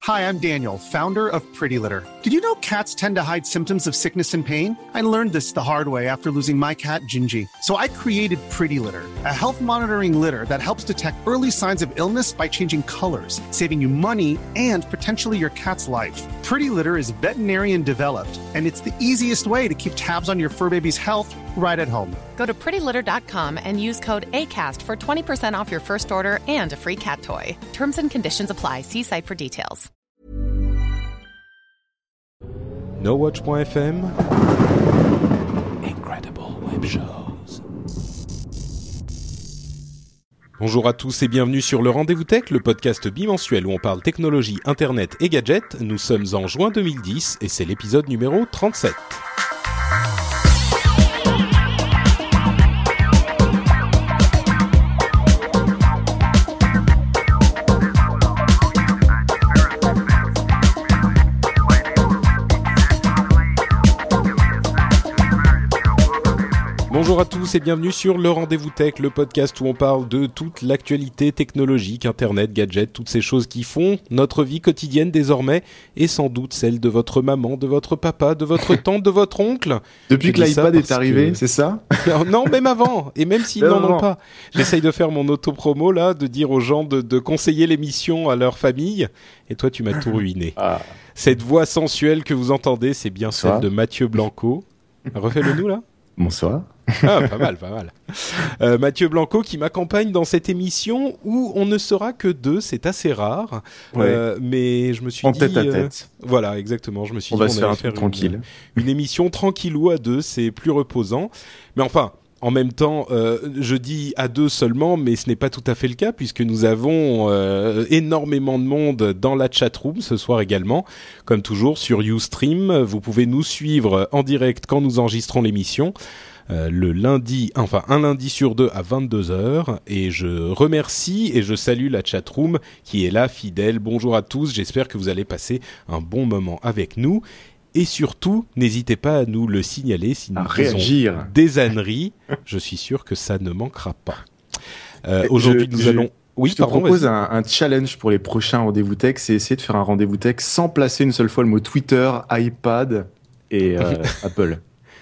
Hi, I'm Daniel, founder of Pretty Litter. Did you know cats tend to hide symptoms of sickness and pain? I learned this the hard way after losing my cat, Gingy. So I created Pretty Litter, a health monitoring litter that helps detect early signs of illness by changing colors, saving you money and potentially your cat's life. Pretty Litter is veterinarian developed, and it's the easiest way to keep tabs on your fur baby's health right at home. Go to prettylitter.com and use code ACAST for 20% off your first order and a free cat toy. Terms and conditions apply. See site for details. NoWatch.fm Incredible Web Shows. Bonjour à tous et bienvenue sur le Rendez-vous Tech, le podcast bimensuel où on parle technologie, internet et gadgets. Nous sommes en juin 2010 et c'est l'épisode numéro 37. Bonjour à tous et bienvenue sur le Rendez-vous Tech, le podcast où on parle de toute l'actualité technologique, internet, gadgets, toutes ces choses qui font notre vie quotidienne désormais et sans doute celle de votre maman, de votre papa, de votre tante, de votre oncle. Depuis que l'iPad est arrivé, c'est ça ? Non, même avant, et même s'ils n'en ont pas. J'essaye de faire mon auto-promo là, de dire aux gens de conseiller l'émission à leur famille, et toi tu m'as tout ruiné. Ah. Cette voix sensuelle que vous entendez, c'est bien celle de Mathieu Blanco. Refais-le nous là. Bonsoir. Ah, pas mal. Mathieu Blanco qui m'accompagne dans cette émission où on ne sera que deux, c'est assez rare. Ouais. Mais je me suis dit... En tête à tête. Voilà, exactement. Je me suis dit on va se faire un truc tranquille. Une émission tranquillou à deux, c'est plus reposant. Mais enfin... En même temps, je dis à deux seulement, mais ce n'est pas tout à fait le cas puisque nous avons énormément de monde dans la chatroom ce soir également. Comme toujours sur Ustream, vous pouvez nous suivre en direct quand nous enregistrons l'émission. Le lundi, enfin un lundi sur deux à 22h. Et je remercie et je salue la chatroom qui est là, fidèle. Bonjour à tous, j'espère que vous allez passer un bon moment avec nous. Et surtout, n'hésitez pas à nous le signaler si nous faisons des âneries. Je suis sûr que ça ne manquera pas. Aujourd'hui, nous allons... Oui, je te propose un challenge pour les prochains rendez-vous tech, c'est essayer de faire un rendez-vous tech sans placer une seule fois le mot Twitter, iPad et Apple.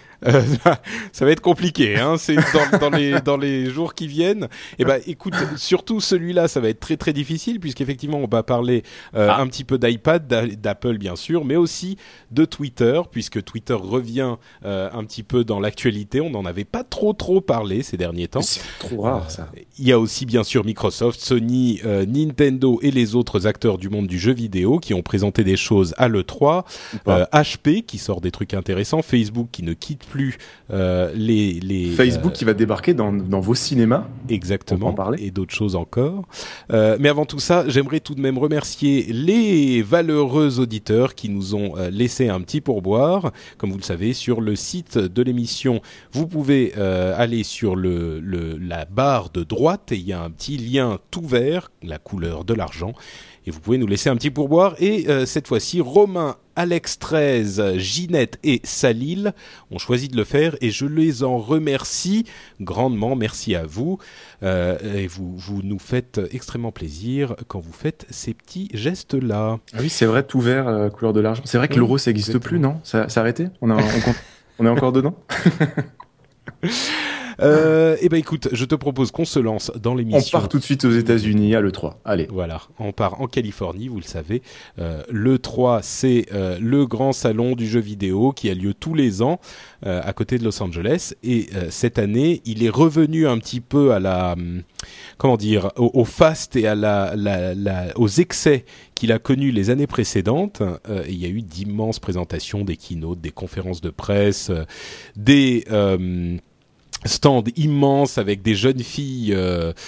Ça va être compliqué, hein. C'est dans les jours qui viennent. Et ben, écoute, surtout celui-là, ça va être très très difficile puisqu'effectivement, on va parler un petit peu d'iPad, d'Apple bien sûr, mais aussi de Twitter puisque Twitter revient un petit peu dans l'actualité. On n'en avait pas trop parlé ces derniers temps. C'est trop rare ça. Il y a aussi bien sûr Microsoft, Sony, Nintendo et les autres acteurs du monde du jeu vidéo qui ont présenté des choses à l'E3. HP qui sort des trucs intéressants, Facebook qui ne quitte plus les Facebook qui va débarquer dans vos cinémas. Exactement, et d'autres choses encore. Mais avant tout ça, j'aimerais tout de même remercier les valeureux auditeurs qui nous ont laissé un petit pourboire. Comme vous le savez, sur le site de l'émission, vous pouvez aller sur la barre de droite et il y a un petit lien tout vert, la couleur de l'argent. Et vous pouvez nous laisser un petit pourboire. Et cette fois-ci, Romain, Alex 13, Ginette et Salil ont choisi de le faire. Et je les en remercie grandement. Merci à vous. Et vous nous faites extrêmement plaisir quand vous faites ces petits gestes-là. Ah oui, c'est vrai, tout vert, couleur de l'argent. C'est vrai que l'euro, ça n'existe plus, non ? Ça a arrêté ? On est encore dedans ? Eh ben écoute, je te propose qu'on se lance dans l'émission. On part tout de suite aux États-Unis à l'E3. Allez. Voilà, on part en Californie, vous le savez. L'E3, c'est le grand salon du jeu vidéo qui a lieu tous les ans à côté de Los Angeles. Et cette année, il est revenu un petit peu à la, au faste et aux excès qu'il a connus les années précédentes. Il y a eu d'immenses présentations, des keynotes, des conférences de presse, des stand immense avec des jeunes filles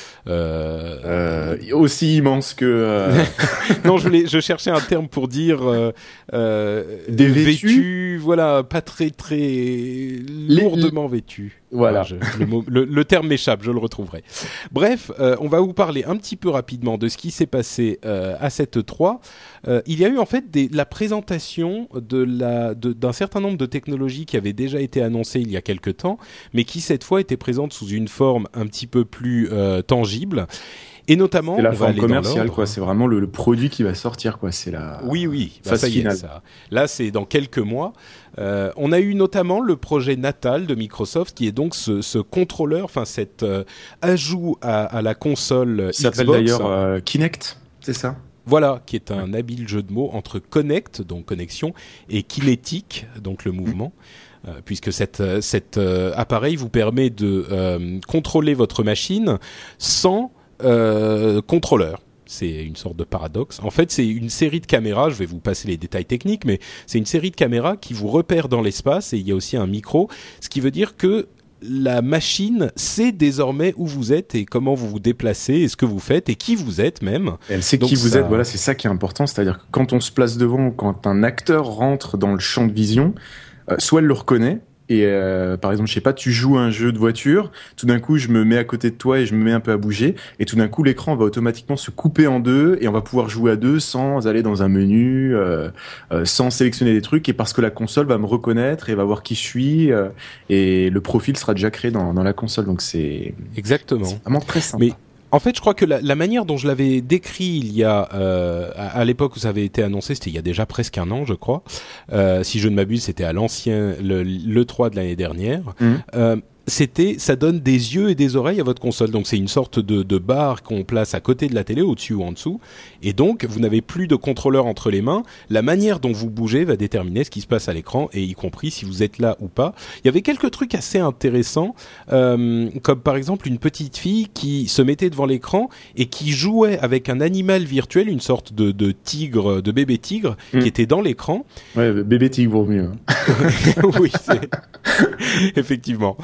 aussi immenses que non, je cherchais un terme pour dire des vêtues, voilà, pas très lourdement vêtues. Voilà. Le terme m'échappe, je le retrouverai. Bref, on va vous parler un petit peu rapidement de ce qui s'est passé à cette E3. Il y a eu en fait la présentation d'un certain nombre de technologies qui avaient déjà été annoncées il y a quelque temps, mais qui cette fois étaient présentes sous une forme un petit peu plus tangible. Et notamment, c'est la on va forme aller dans commerciale, l'ordre. quoi. C'est vraiment le produit qui va sortir, quoi. C'est la Oui, phase ça y est, finale. ça. Là, c'est dans quelques mois. On a eu notamment le projet natal de Microsoft, qui est donc ce contrôleur, enfin cet ajout à la console Ça s'appelle Xbox. d'ailleurs Kinect, c'est ça? Voilà, qui est un habile jeu de mots entre connect, donc connexion, et kinétique, donc le mouvement. Puisque cet appareil vous permet de contrôler votre machine sans contrôleur. C'est une sorte de paradoxe. En fait, c'est une série de caméras, je vais vous passer les détails techniques, mais c'est une série de caméras qui vous repèrent dans l'espace, et il y a aussi un micro, ce qui veut dire que la machine sait désormais où vous êtes et comment vous vous déplacez et ce que vous faites et qui vous êtes même. Elle sait Donc qui vous ça- êtes, voilà, c'est ça qui est important, c'est-à-dire que quand on se place devant, quand un acteur rentre dans le champ de vision, soit elle le reconnaît, et par exemple, je sais pas, tu joues à un jeu de voiture, tout d'un coup je me mets à côté de toi et je me mets un peu à bouger, et tout d'un coup l'écran va automatiquement se couper en deux, et on va pouvoir jouer à deux sans aller dans un menu, sans sélectionner des trucs, et parce que la console va me reconnaître et va voir qui je suis, et le profil sera déjà créé dans la console, donc c'est Exactement. vraiment très simple. Mais en fait, je crois que la manière dont je l'avais décrit il y a à l'époque où ça avait été annoncé, c'était il y a déjà presque un an, je crois. Si je ne m'abuse, c'était à l'ancien le 3 de l'année dernière. Ça donne des yeux et des oreilles à votre console. Donc c'est une sorte de barre qu'on place à côté de la télé, au-dessus ou en dessous. Et donc vous n'avez plus de contrôleur entre les mains. La manière dont vous bougez va déterminer ce qui se passe à l'écran, et y compris si vous êtes là ou pas. Il y avait quelques trucs assez intéressants, comme par exemple une petite fille qui se mettait devant l'écran et qui jouait avec un animal virtuel, une sorte de tigre, de bébé tigre, qui était dans l'écran. Ouais, bébé tigre vaut mieux. Oui, c'est effectivement.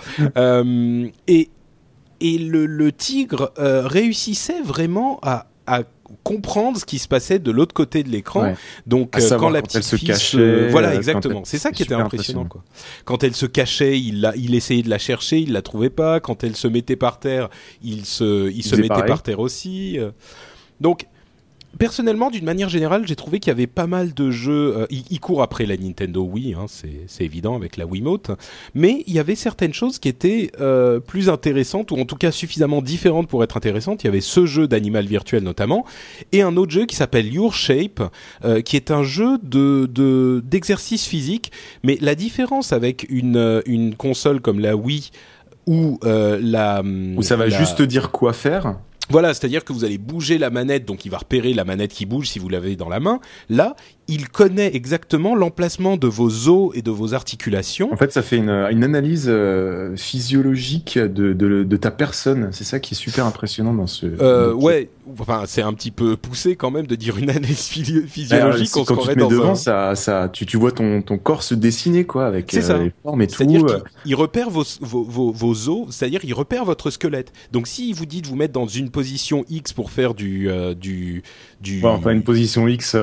Et le tigre réussissait vraiment à comprendre ce qui se passait de l'autre côté de l'écran. Ouais. Donc À savoir quand la quand petite elle se fille cachait, voilà, quand exactement. elle- C'est ça qui était super impressionnant, quoi. Quand elle se cachait, il essayait de la chercher, il la trouvait pas. Quand elle se mettait par terre, il se faisait mettait pareil. par terre aussi. Donc personnellement, d'une manière générale, j'ai trouvé qu'il y avait pas mal de jeux. Il court après la Nintendo Wii, hein, c'est évident avec la Wiimote. Mais il y avait certaines choses qui étaient plus intéressantes, ou en tout cas suffisamment différentes pour être intéressantes. Il y avait ce jeu d'animal virtuel notamment, et un autre jeu qui s'appelle Your Shape, qui est un jeu d'exercice physique. Mais la différence avec une console comme la Wii ou Où ça va juste te dire quoi faire. voilà, c'est-à-dire que vous allez bouger la manette, donc il va repérer la manette qui bouge si vous l'avez dans la main. Là, il connaît exactement l'emplacement de vos os et de vos articulations. En fait, ça fait une analyse physiologique de ta personne. C'est ça qui est super impressionnant dans ce. Ouais, enfin, c'est un petit peu poussé quand même de dire une analyse physiologique. On se Quand tu croirait te mets dans devant, tu vois ton corps se dessiner, quoi, avec C'est ça. les formes et tout. C'est-à-dire qu'il repère vos os, c'est-à-dire il repère votre squelette. Donc s'il vous dit de vous mettre dans une position X pour faire du Ouais, enfin, une position X.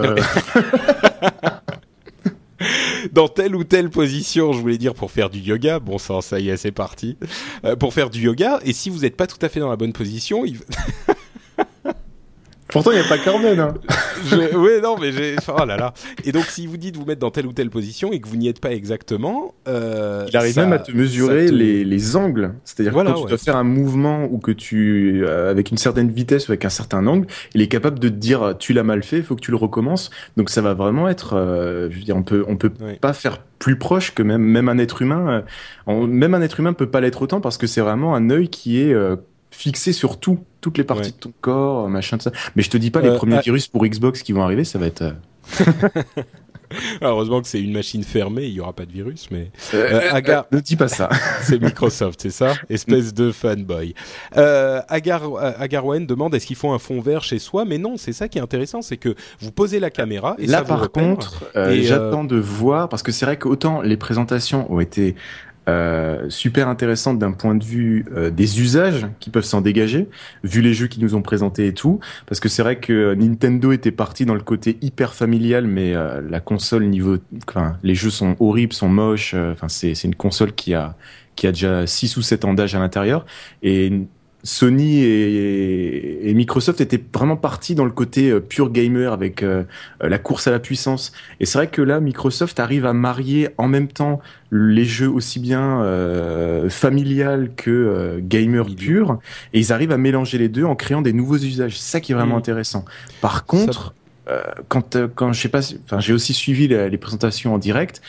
dans telle ou telle position, je voulais dire pour faire du yoga. Bon sang, ça y est, c'est parti. Pour faire du yoga, et si vous n'êtes pas tout à fait dans la bonne position, Pourtant, il n'y a pas Corben, hein. ouais, non, mais oh là là. Et donc, si vous dites de vous mettre dans telle ou telle position et que vous n'y êtes pas exactement, Il arrive ça- même à te mesurer ça te- les angles. C'est-à-dire Voilà, que quand tu ouais. dois faire un mouvement ou que avec une certaine vitesse ou avec un certain angle, il est capable de te dire tu l'as mal fait, il faut que tu le recommences. Donc ça va vraiment être, je veux dire, on peut Ouais. pas faire plus proche que même un être humain. Même un être humain peut pas l'être autant parce que c'est vraiment un œil qui est fixé sur toutes les parties Ouais. de ton corps, machin de ça. Mais je te dis pas les premiers virus pour Xbox qui vont arriver, ça va être. Heureusement que c'est une machine fermée, il y aura pas de virus, mais Ne dis pas ça. c'est Microsoft, c'est ça, espèce de fanboy. Agarwen demande est-ce qu'il faut un fond vert chez soi, mais non, c'est ça qui est intéressant, c'est que vous posez la caméra et Là, ça vous par repère. contre, Et, j'attends de voir, parce que c'est vrai qu'autant les présentations ont été super intéressantes d'un point de vue des usages qui peuvent s'en dégager, vu les jeux qu'ils nous ont présentés et tout, parce que c'est vrai que Nintendo était parti dans le côté hyper familial, mais la console les jeux sont horribles, sont moches, c'est une console qui a déjà 6 ou 7 ans d'âge à l'intérieur, et Sony et Microsoft étaient vraiment partis dans le côté pure gamer avec la course à la puissance. Et c'est vrai que là, Microsoft arrive à marier en même temps les jeux aussi bien familial que gamer pur, et ils arrivent à mélanger les deux en créant des nouveaux usages. C'est ça qui est vraiment intéressant. Par contre, quand je sais pas, enfin j'ai aussi suivi les présentations en direct.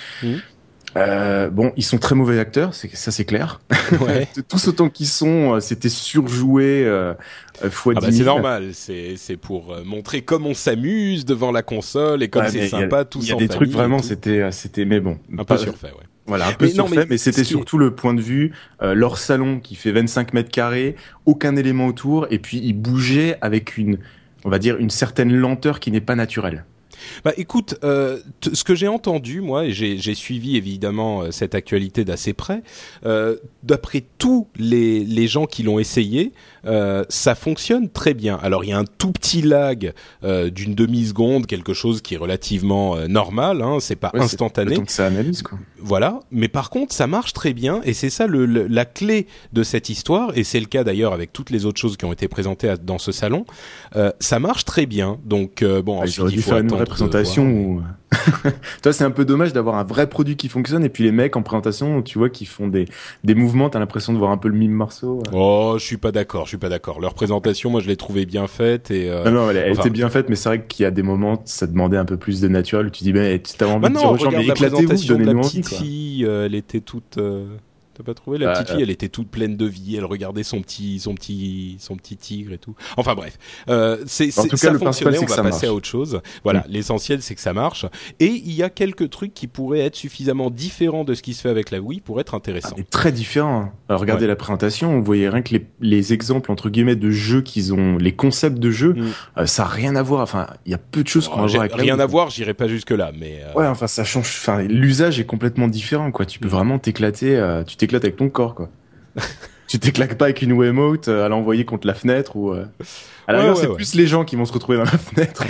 Bon, ils sont très mauvais acteurs, ça c'est clair. Ouais. Tous autant qu'ils sont, c'était surjoué fois 10 000. C'est normal, c'est pour montrer comme on s'amuse devant la console et comme c'est sympa, tout ça. Il y a des trucs vraiment, c'était, mais bon, un peu surfait, ouais. Voilà, un peu surfait, mais c'était surtout le point de vue, leur salon qui fait 25 mètres carrés, aucun élément autour, et puis ils bougeaient avec on va dire, une certaine lenteur qui n'est pas naturelle. Bah écoute, ce que j'ai entendu, moi, et j'ai suivi évidemment cette actualité d'assez près, d'après tous les gens qui l'ont essayé, ça fonctionne très bien. Alors il y a un tout petit lag d'une demi-seconde, quelque chose qui est relativement normal, hein, c'est pas instantané. Donc ça analyse, quoi. Voilà, mais par contre ça marche très bien et c'est ça la clé de cette histoire, et c'est le cas d'ailleurs avec toutes les autres choses qui ont été présentées dans ce salon. Ça marche très bien, donc ensuite il faut attendre. Présentation où toi c'est un peu dommage d'avoir un vrai produit qui fonctionne et puis les mecs en présentation tu vois qui font des mouvements, t'as l'impression de voir un peu le mime Marceau. Oh, je suis pas d'accord. Leur présentation, moi je l'ai trouvée bien faite et non, elle était bien faite, mais c'est vrai qu'il y a des moments ça demandait un peu plus de naturel où tu dis t'as envie de dire aux gens mais éclatez-vous, donnez-nous envie. La petite fille, elle était toute t'as pas trouvé la petite fille, elle était toute pleine de vie, elle regardait son petit tigre et tout. Enfin bref, en tout cas, le principal c'est que ça marche. On va passer à autre chose. Voilà, l'essentiel c'est que ça marche et il y a quelques trucs qui pourraient être suffisamment différents de ce qui se fait avec la Wii pour être intéressants. Très différents. Alors regardez la présentation, vous voyez rien que les exemples entre guillemets de jeux qu'ils ont, les concepts de jeux, ça a rien à voir. Enfin, il y a peu de choses qu'on va voir avec la Wii. Rien à voir, j'irai pas jusque là, mais ouais, enfin ça change. Enfin, l'usage est complètement différent, quoi. Tu peux vraiment t'éclater. Tu t'éclates avec ton corps, quoi. Tu t'éclates pas avec une Wiimote à l'envoyer contre la fenêtre ou à la c'est plus les gens qui vont se retrouver dans la fenêtre.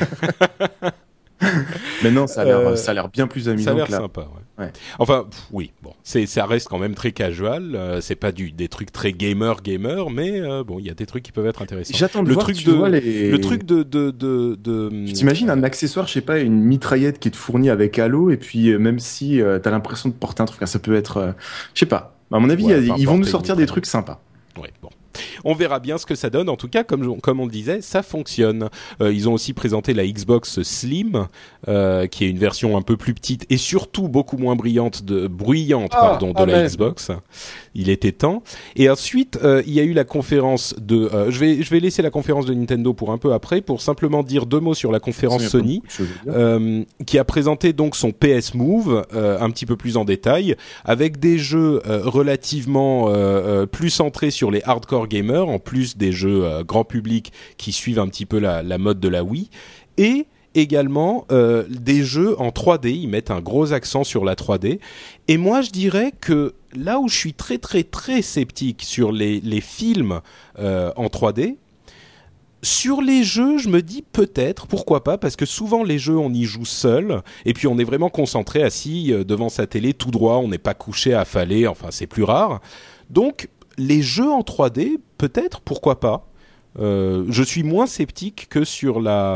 Mais non, ça a l'air bien plus amusant. Ça a l'air sympa, ouais. Enfin, oui, bon, ça reste quand même très casual. C'est pas des trucs très gamer, mais bon, il y a des trucs qui peuvent être intéressants. J'attends de voir, le truc de. Tu t'imagines un accessoire, je sais pas, une mitraillette qui est fournie avec Halo, et puis même si t'as l'impression de porter un truc, ça peut être, je sais pas. À mon avis, ils vont nous sortir des trucs sympas. Ouais, bon. On verra bien ce que ça donne. En tout cas, comme on le disait, ça fonctionne. Ils ont aussi présenté la Xbox Slim, qui est une version un peu plus petite et surtout beaucoup moins bruyante de la Xbox. Il était temps. Et ensuite, il y a eu la conférence de. Je vais laisser la conférence de Nintendo pour un peu après, pour simplement dire deux mots sur la conférence Sony, qui a présenté donc son PS Move un petit peu plus en détail, avec des jeux relativement plus centrés sur les hardcore gamers, en plus des jeux grand public qui suivent un petit peu la mode de la Wii, et également des jeux en 3D. Ils mettent un gros accent sur la 3D, et moi je dirais que là où je suis très très très sceptique sur les films en 3D, sur les jeux, je me dis peut-être, pourquoi pas, parce que souvent les jeux, on y joue seul, et puis on est vraiment concentré, assis devant sa télé tout droit, on n'est pas couché, affalé, enfin c'est plus rare. Donc les jeux en 3D, peut-être, pourquoi pas. Je suis moins sceptique que sur la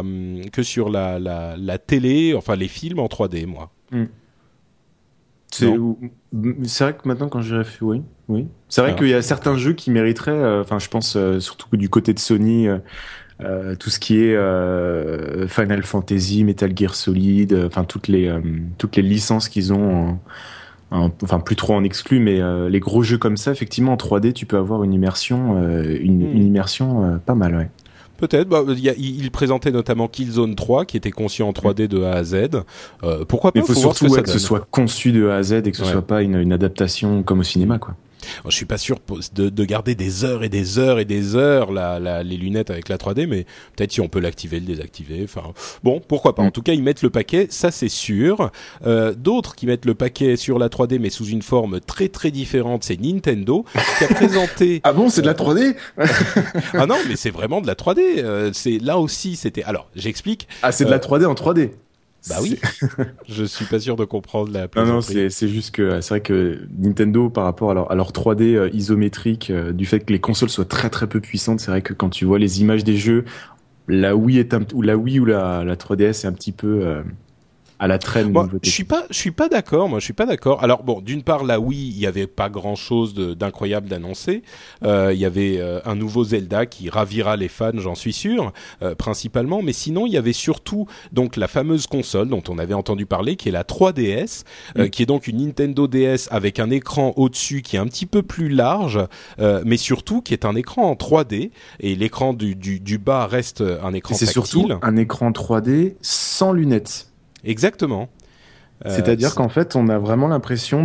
télé, enfin les films en 3D, moi. C'est vrai que maintenant quand j'y réfléchis, oui. C'est vrai qu'il y a certains jeux qui mériteraient, enfin je pense surtout que du côté de Sony, tout ce qui est Final Fantasy, Metal Gear Solid, enfin toutes les licences qu'ils ont, enfin plus trop en exclu, mais les gros jeux comme ça, effectivement en 3D, tu peux avoir une immersion, une immersion pas mal, ouais. Peut-être. Il présentait notamment Killzone 3 qui était conçu en 3D de A à Z. Pourquoi pas? Il faut surtout que ce soit conçu de A à Z et que ce soit pas une adaptation comme au cinéma, quoi. Je suis pas sûr de garder des heures et des heures et des heures les lunettes avec la 3D, mais peut-être si on peut l'activer, le désactiver. Enfin, bon, pourquoi pas. En tout cas, ils mettent le paquet, ça c'est sûr. D'autres qui mettent le paquet sur la 3D, mais sous une forme très très différente, c'est Nintendo qui a présenté. Ah bon, c'est de la 3D? Ah non, mais c'est vraiment de la 3D. C'est là aussi, c'était. Alors, j'explique. Ah, c'est de la 3D en 3D. Bah oui, je suis pas sûr de comprendre la Non, plaisanterie. c'est juste que c'est vrai que Nintendo, par rapport à leur 3D isométrique, du fait que les consoles soient très très peu puissantes, c'est vrai que quand tu vois les images des jeux, la Wii ou la 3DS est un petit peu à la traîne Moi, niveau technique. je suis pas d'accord. Moi, je suis pas d'accord. Alors bon, d'une part, la Wii, il y avait pas grand-chose d'incroyable d'annoncer. Il y avait un nouveau Zelda qui ravira les fans, j'en suis sûr, principalement. Mais sinon, il y avait surtout donc la fameuse console dont on avait entendu parler, qui est la 3DS, qui est donc une Nintendo DS avec un écran au-dessus qui est un petit peu plus large, mais surtout qui est un écran en 3D. Et l'écran du bas reste un écran C'est tactile. surtout un écran 3D sans lunettes. Exactement. C'est-à-dire qu'en fait, on a vraiment une impression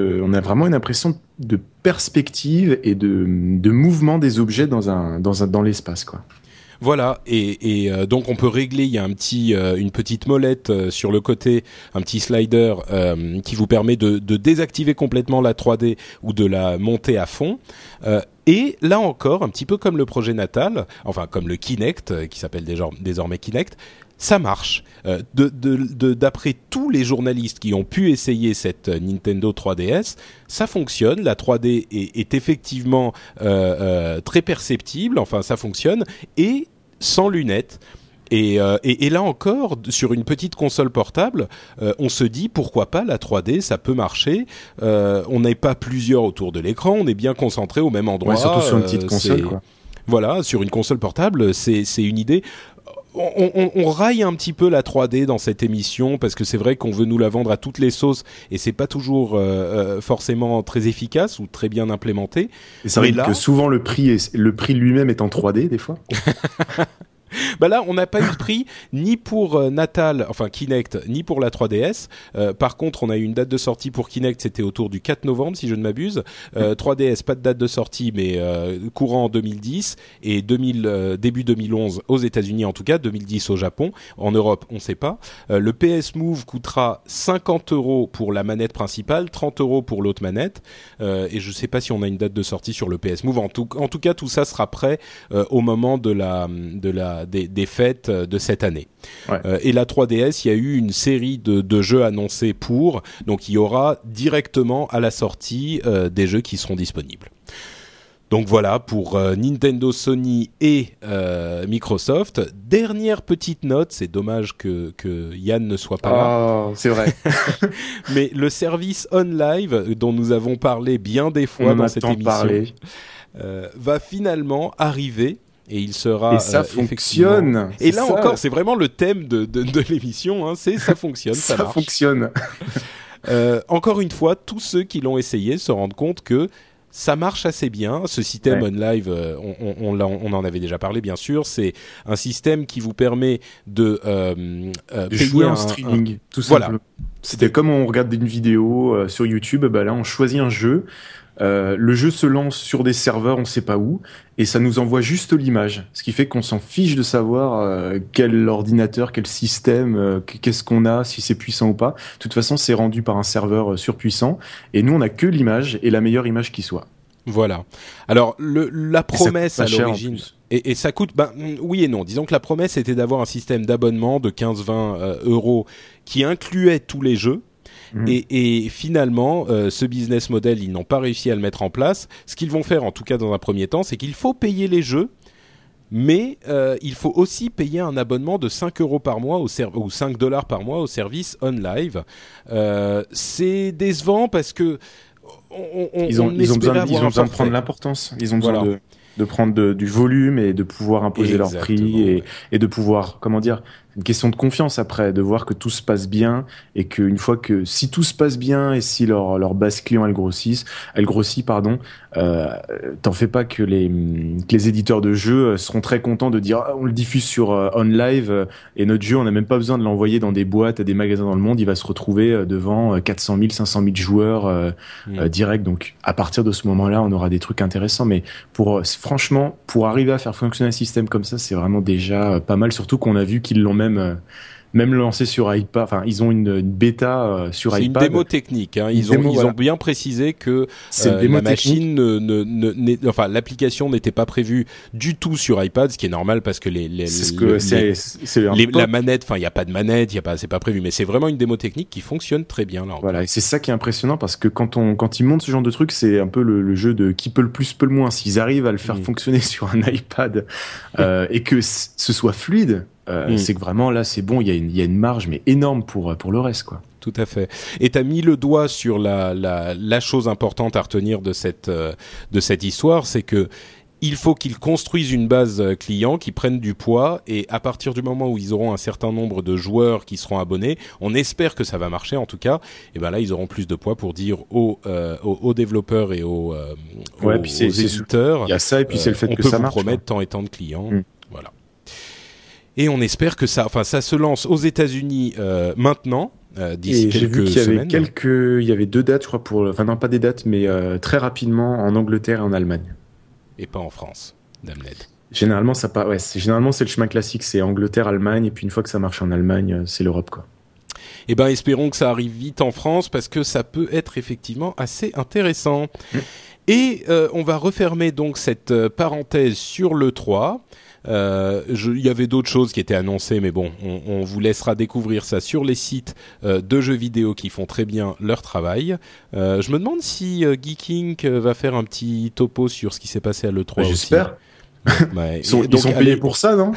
de perspective et de mouvement des objets dans l'espace, quoi. Voilà, donc on peut régler. Il y a une petite molette sur le côté, un petit slider qui vous permet de désactiver complètement la 3D ou de la monter à fond. Et là encore, un petit peu comme le projet natal, enfin comme le Kinect qui s'appelle désormais Kinect, ça marche. D'après tous les journalistes qui ont pu essayer cette Nintendo 3DS, ça fonctionne. La 3D est effectivement très perceptible. Enfin, ça fonctionne et sans lunettes. Et là encore, sur une petite console portable, on se dit pourquoi pas la 3D, ça peut marcher. On n'est pas plusieurs autour de l'écran, on est bien concentré au même endroit. Ouais, surtout sur une petite console, quoi. Voilà, sur une console portable, c'est une idée. On raille un petit peu la 3D dans cette émission parce que c'est vrai qu'on veut nous la vendre à toutes les sauces et c'est pas toujours forcément très efficace ou très bien implémenté. Et c'est vrai que souvent le prix lui-même est en 3D des fois. Bah là, on n'a pas eu de prix ni pour Natal, enfin Kinect, ni pour la 3DS. Par contre, on a eu une date de sortie pour Kinect, c'était autour du 4 novembre, si je ne m'abuse. 3DS, pas de date de sortie, mais courant en 2010 et début 2011 aux États-Unis, en tout cas 2010 au Japon. En Europe, on ne sait pas. Le PS Move coûtera 50 € pour la manette principale, 30 € pour l'autre manette. Et je ne sais pas si on a une date de sortie sur le PS Move. En tout cas, tout ça sera prêt au moment des fêtes de cette année. Ouais. Et la 3DS, il y a eu une série de jeux annoncés pour, donc il y aura directement à la sortie des jeux qui seront disponibles. Donc voilà pour Nintendo, Sony et Microsoft. Dernière petite note, c'est dommage que Yann ne soit pas là. Oh, c'est vrai. Mais le service OnLive dont nous avons parlé bien des fois dans cette émission va finalement arriver. Et il sera. Et ça fonctionne. Et là encore, c'est vraiment le thème de l'émission. Hein, c'est ça fonctionne, ça marche. Ça fonctionne. Encore une fois, tous ceux qui l'ont essayé se rendent compte que ça marche assez bien. Ce système OnLive, on en avait déjà parlé, bien sûr. C'est un système qui vous permet de jouer en streaming, tout simplement. Voilà. C'était comme on regarde une vidéo sur YouTube. Bah là, on choisit un jeu. Le jeu se lance sur des serveurs, on sait pas où, et ça nous envoie juste l'image. Ce qui fait qu'on s'en fiche de savoir quel ordinateur, quel système, qu'est-ce qu'on a, si c'est puissant ou pas. De toute façon, c'est rendu par un serveur surpuissant, et nous, on a que l'image et la meilleure image qui soit. Voilà. Alors, la promesse à l'origine... Et ça coûte... oui et non. Disons que la promesse était d'avoir un système d'abonnement de 15-20 € qui incluait tous les jeux. Et finalement, ce business model, ils n'ont pas réussi à le mettre en place. Ce qu'ils vont faire, en tout cas dans un premier temps, c'est qu'il faut payer les jeux, mais il faut aussi payer un abonnement de 5 € par mois ou 5 $ par mois au service OnLive. C'est décevant parce que ils ont besoin de prendre l'importance. Ils ont besoin de prendre du volume et de pouvoir imposer leur prix et de pouvoir, comment dire, une question de confiance après, de voir que tout se passe bien et qu'une fois que si tout se passe bien et si leur base client elle grossit, t'en fais pas que les éditeurs de jeux seront très contents de dire on le diffuse sur OnLive et notre jeu on n'a même pas besoin de l'envoyer dans des boîtes à des magasins dans le monde, il va se retrouver devant 400 000, 500 000 joueurs direct. Donc à partir de ce moment-là on aura des trucs intéressants, mais franchement pour arriver à faire fonctionner un système comme ça c'est vraiment déjà pas mal, surtout qu'on a vu qu'ils l'ont même même lancé sur iPad. Enfin, ils ont une bêta sur c'est iPad. Une démo technique. Hein. Ils ont bien précisé que la machine, l'application n'était pas prévue du tout sur iPad, ce qui est normal parce que la manette, enfin, il y a pas de manette, c'est pas prévu, mais c'est vraiment une démo technique qui fonctionne très bien là. Voilà, et c'est ça qui est impressionnant parce que quand ils montent ce genre de truc, c'est un peu le jeu de qui peut le plus peut le moins. S'ils arrivent à le faire fonctionner sur un iPad et que ce soit fluide. C'est que vraiment là c'est bon, il y a une marge mais énorme pour le reste quoi. Tout à fait. Et t'as mis le doigt sur la chose importante à retenir de cette histoire, c'est que il faut qu'ils construisent une base client qui prenne du poids, et à partir du moment où ils auront un certain nombre de joueurs qui seront abonnés, on espère que ça va marcher en tout cas, et ben là ils auront plus de poids pour dire aux développeurs et aux éditeurs. Il y a ça, et puis c'est le fait que ça marche. On peut vous promettre tant et tant de clients. Voilà. Et on espère que ça se lance aux États-Unis maintenant, d'ici quelques semaines. Il y avait 2 dates, je crois, enfin non pas des dates, mais très rapidement en Angleterre et en Allemagne. Et pas en France, Damned. Généralement c'est le chemin classique, c'est Angleterre, Allemagne, et puis une fois que ça marche en Allemagne, c'est l'Europe quoi. Eh ben espérons que ça arrive vite en France parce que ça peut être effectivement assez intéressant. Et on va refermer donc cette parenthèse sur l'E3. Il y avait d'autres choses qui étaient annoncées, mais bon, on vous laissera découvrir ça sur les sites de jeux vidéo qui font très bien leur travail. Je me demande si Geeking va faire un petit topo sur ce qui s'est passé à l'E3 aussi. J'espère. Ils sont payés pour ça, non?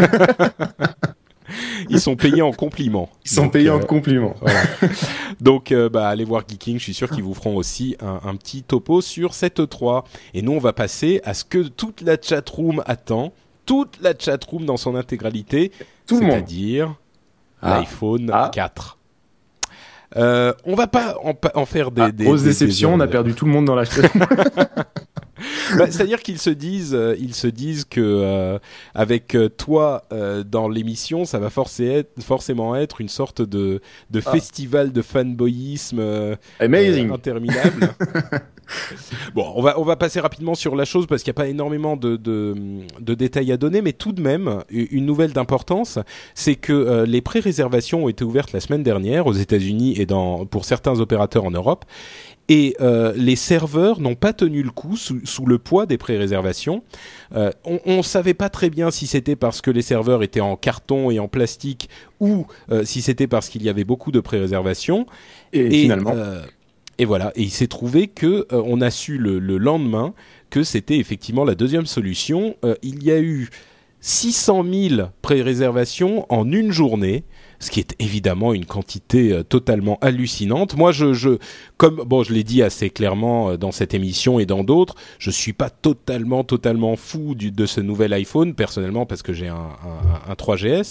Ils sont payés en compliments. En compliments. Voilà. Donc, allez voir Geeking. Je suis sûr qu'ils vous feront aussi un petit topo sur cette E3. Et nous, on va passer à ce que toute la chatroom attend. Toute la chatroom dans son intégralité, c'est-à-dire l'iPhone 4. On va pas en faire des grosse déception, on a perdu tout le monde dans la chatroom. C'est-à-dire qu'ils se disent que avec toi dans l'émission, ça va forcément être une sorte de festival de fanboyisme interminable. Bon, on va passer rapidement sur la chose parce qu'il n'y a pas énormément de détails à donner, mais tout de même, une nouvelle d'importance, c'est que les pré-réservations ont été ouvertes la semaine dernière aux États-Unis et pour certains opérateurs en Europe. Et les serveurs n'ont pas tenu le coup sous le poids des pré-réservations. On savait pas très bien si c'était parce que les serveurs étaient en carton et en plastique ou si c'était parce qu'il y avait beaucoup de pré-réservations. Et finalement... Et voilà, et il s'est trouvé que on a su le lendemain que c'était effectivement la deuxième solution. Il y a eu 600 000 pré-réservations en une journée, ce qui est évidemment une quantité totalement hallucinante. Moi, je l'ai dit assez clairement dans cette émission et dans d'autres, je suis pas totalement fou de ce nouvel iPhone personnellement parce que j'ai un 3GS.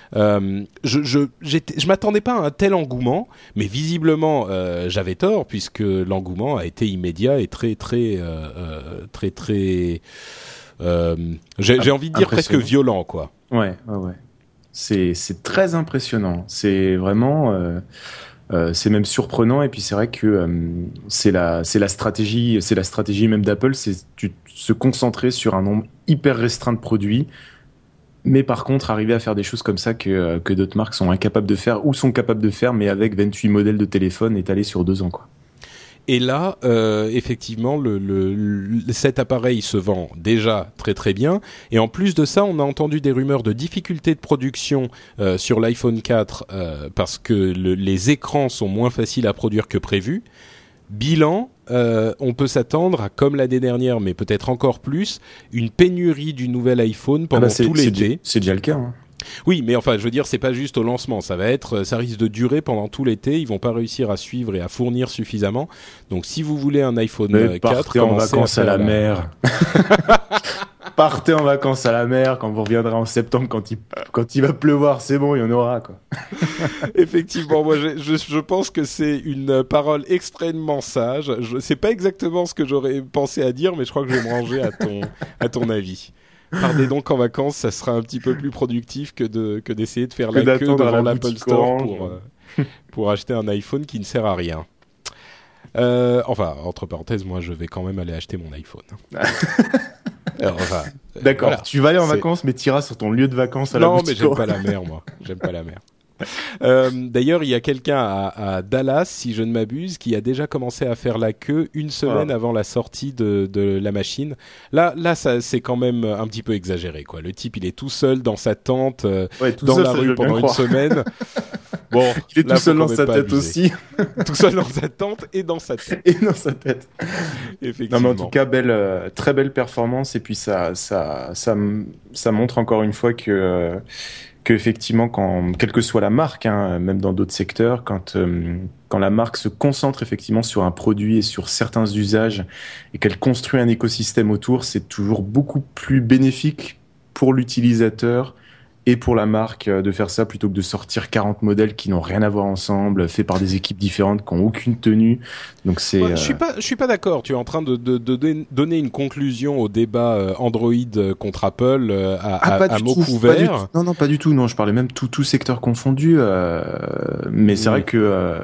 Je m'attendais pas à un tel engouement, mais visiblement j'avais tort puisque l'engouement a été immédiat et très j'ai envie de dire presque violent quoi. Ouais. C'est très impressionnant. C'est vraiment c'est même surprenant, et puis c'est vrai que c'est la stratégie même d'Apple, c'est se concentrer sur un nombre hyper restreint de produits. Mais par contre, arriver à faire des choses comme ça que d'autres marques sont incapables de faire ou sont capables de faire, mais avec 28 modèles de téléphone étalés sur 2 ans, quoi. Et là, effectivement, cet appareil se vend déjà très très bien. Et en plus de ça, on a entendu des rumeurs de difficultés de production sur l'iPhone 4 parce que les écrans sont moins faciles à produire que prévu. Bilan, on peut s'attendre à, comme l'année dernière, mais peut-être encore plus, une pénurie du nouvel iPhone pendant tout l'été. C'est déjà le cas. Hein. Oui, mais enfin, je veux dire, c'est pas juste au lancement. Ça risque de durer pendant tout l'été. Ils vont pas réussir à suivre et à fournir suffisamment. Donc, si vous voulez un iPhone 4, partez en vacances à la mer. Partez en vacances à la mer quand vous reviendrez en septembre, quand il va pleuvoir, c'est bon, il y en aura, quoi. Effectivement, moi je pense que c'est une parole extrêmement sage. C'est pas exactement ce que j'aurais pensé à dire, mais je crois que je vais me ranger à ton avis. Partez donc en vacances, ça sera un petit peu plus productif que d'essayer de faire la queue devant l'Apple Store pour acheter un iPhone qui ne sert à rien. Enfin, entre parenthèses, moi je vais quand même aller acheter mon iPhone. Alors, d'accord, voilà, tu vas aller en vacances, mais tu iras sur ton lieu de vacances à la boutique. Non, mais j'aime pas la mer, moi. J'aime pas la mer. D'ailleurs, il y a quelqu'un à Dallas, si je ne m'abuse, qui a déjà commencé à faire la queue une semaine avant la sortie de la machine. Là, ça, c'est quand même un petit peu exagéré, quoi. Le type, il est tout seul dans sa tente, dans la rue pendant une semaine. Bon, il est tout seul dans sa tête aussi. Tout seul dans sa tente et dans sa tête. Et dans sa tête. Effectivement. Non, mais en tout cas, très belle performance. Et puis ça montre encore une fois que effectivement, quelle que soit la marque, hein, même dans d'autres secteurs, quand la marque se concentre effectivement sur un produit et sur certains usages et qu'elle construit un écosystème autour, c'est toujours beaucoup plus bénéfique pour l'utilisateur et pour la marque de faire ça plutôt que de sortir 40 modèles qui n'ont rien à voir ensemble, faits par des équipes différentes qui n'ont aucune tenue. Donc c'est. Ouais, je suis pas d'accord. Tu es en train de donner une conclusion au débat Android contre Apple à mots couverts. Non, pas du tout. Non, je parlais même tout secteur confondu. Mais c'est vrai que.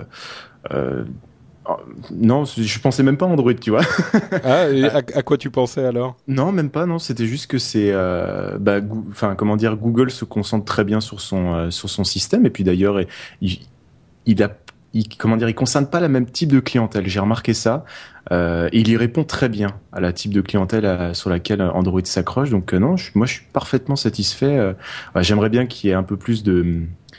Non, je pensais même pas à Android, tu vois. À quoi tu pensais alors? Non, même pas. Non, c'était juste que c'est, Google se concentre très bien sur son système et puis d'ailleurs, il concerne pas la même type de clientèle. J'ai remarqué ça. Et il y répond très bien à la type de clientèle sur laquelle Android s'accroche. Donc non, moi je suis parfaitement satisfait. J'aimerais bien qu'il y ait un peu plus de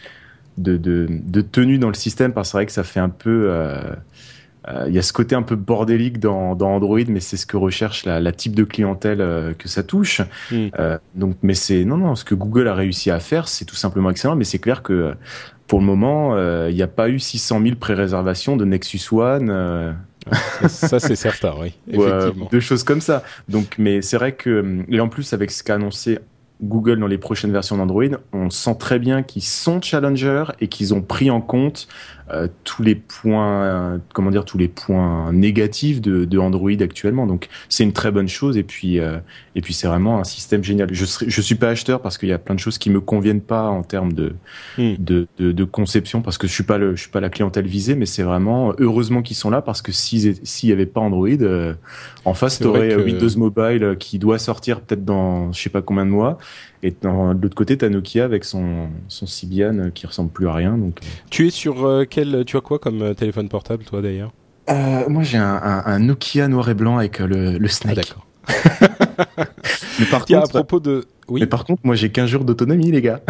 tenue dans le système parce que c'est vrai que ça fait un peu il y a ce côté un peu bordélique dans Android, mais c'est ce que recherche la type de clientèle que ça touche. Donc, mais ce que Google a réussi à faire, c'est tout simplement excellent. Mais c'est clair que pour le moment, il n'y a pas eu 600 000 pré-réservations de Nexus One. Ça c'est certain, oui, effectivement. De choses comme ça. Donc, mais c'est vrai que et en plus avec ce qu'a annoncé Google dans les prochaines versions d'Android, on sent très bien qu'ils sont challenger et qu'ils ont pris en compte tous les points négatifs de Android actuellement. Donc c'est une très bonne chose et puis c'est vraiment un système génial. Je suis pas acheteur parce qu'il y a plein de choses qui me conviennent pas en termes de conception parce que je suis pas la clientèle visée, mais c'est vraiment heureusement qu'ils sont là parce que s'il y avait pas Android en face t'aurais Windows Mobile qui doit sortir peut-être dans je sais pas combien de mois. Et de l'autre côté, t'as Nokia avec son Symbian qui ressemble plus à rien. Donc. Tu es sur tu as quoi comme téléphone portable, toi, d'ailleurs? Moi, j'ai un Nokia noir et blanc avec le Snake. Ah, d'accord. Mais par contre, à propos de... Oui. Mais par contre, moi, j'ai 15 jours d'autonomie, les gars.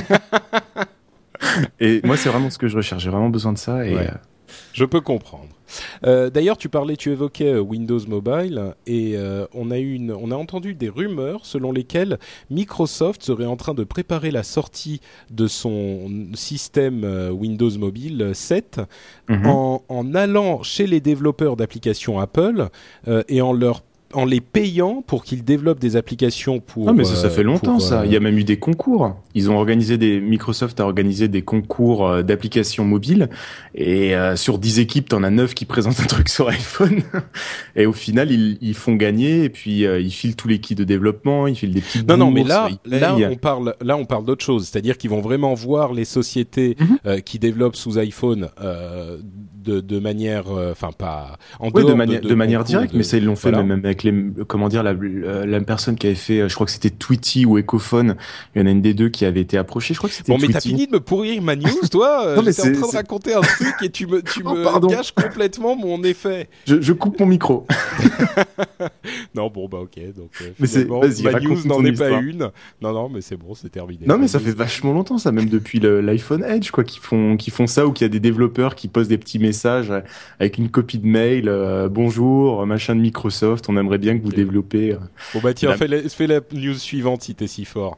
Et moi, c'est vraiment ce que je recherche. J'ai vraiment besoin de ça. Et, Je peux comprendre. D'ailleurs, tu évoquais Windows Mobile et on a entendu des rumeurs selon lesquelles Microsoft serait en train de préparer la sortie de son système Windows Mobile 7 en allant chez les développeurs d'applications Apple et en les payant pour qu'ils développent des applications pour... Ah mais ça fait longtemps ça. Il y a même eu des concours. Microsoft a organisé des concours d'applications mobiles et sur 10 équipes, t'en as 9 qui présentent un truc sur iPhone et au final ils font gagner et puis ils filent tous les kits de développement, ils filent des petites bourses. Non mais là on parle d'autre chose, c'est-à-dire qu'ils vont vraiment voir les sociétés qui développent sous iPhone de manière pas en dehors de manière directe, mais ça ils l'ont fait même avec la personne qui avait fait, je crois que c'était Tweety ou Ecophone, il y en a une des deux qui avait été approchée, je crois que c'était Tweety. Mais t'as fini de me pourrir ma news, toi. J'étais en train de raconter un truc et tu me gâches complètement mon effet. Je coupe mon micro. Non, bon, bah ok. Donc, mais ma news n'en est pas une. Non, mais c'est bon, c'est terminé. Non, mais ça fait vachement longtemps, ça, même depuis l'iPhone Edge, quoi, qui font ça, ou qu'il y a des développeurs qui posent des petits messages avec une copie de mail, bonjour, machin de Microsoft, on aimerait bien que vous développez. Bon, bah tiens, fais la news suivante si t'es si fort.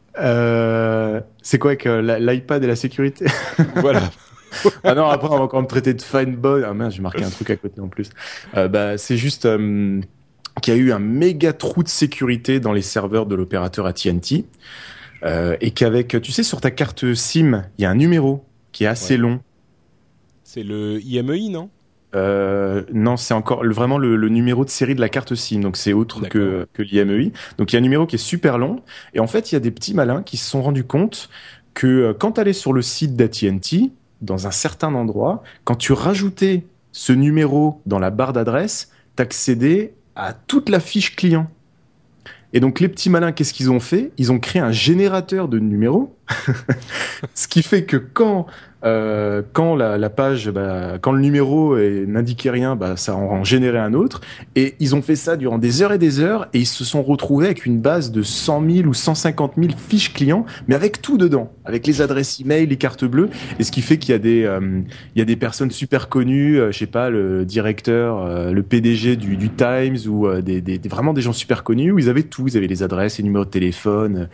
C'est quoi avec l'iPad et la sécurité? Voilà. Ah non, après on va encore me traiter de fanboy. Ah merde, j'ai marqué un truc à côté en plus. C'est juste qu'il y a eu un méga trou de sécurité dans les serveurs de l'opérateur AT&T et qu'avec, tu sais, sur ta carte SIM, il y a un numéro qui est assez long. C'est le IMEI, non? Non, c'est encore vraiment le numéro de série de la carte SIM, donc c'est autre que l'IMEI. Donc il y a un numéro qui est super long, et en fait il y a des petits malins qui se sont rendus compte que quand tu allais sur le site d'AT&T, dans un certain endroit, quand tu rajoutais ce numéro dans la barre d'adresse, t'accédais à toute la fiche client. Et donc les petits malins, qu'est-ce qu'ils ont fait? Ils ont créé un générateur de numéros, ce qui fait que quand la page, quand le numéro n'indiquait rien, ça en générait un autre. Et ils ont fait ça durant des heures et ils se sont retrouvés avec une base de 100 000 ou 150 000 fiches clients, mais avec tout dedans, avec les adresses email, les cartes bleues. Et ce qui fait qu'il y a des personnes super connues, je sais pas, le directeur, le PDG du Times ou vraiment des gens super connus où ils avaient tout. Ils avaient les adresses, les numéros de téléphone.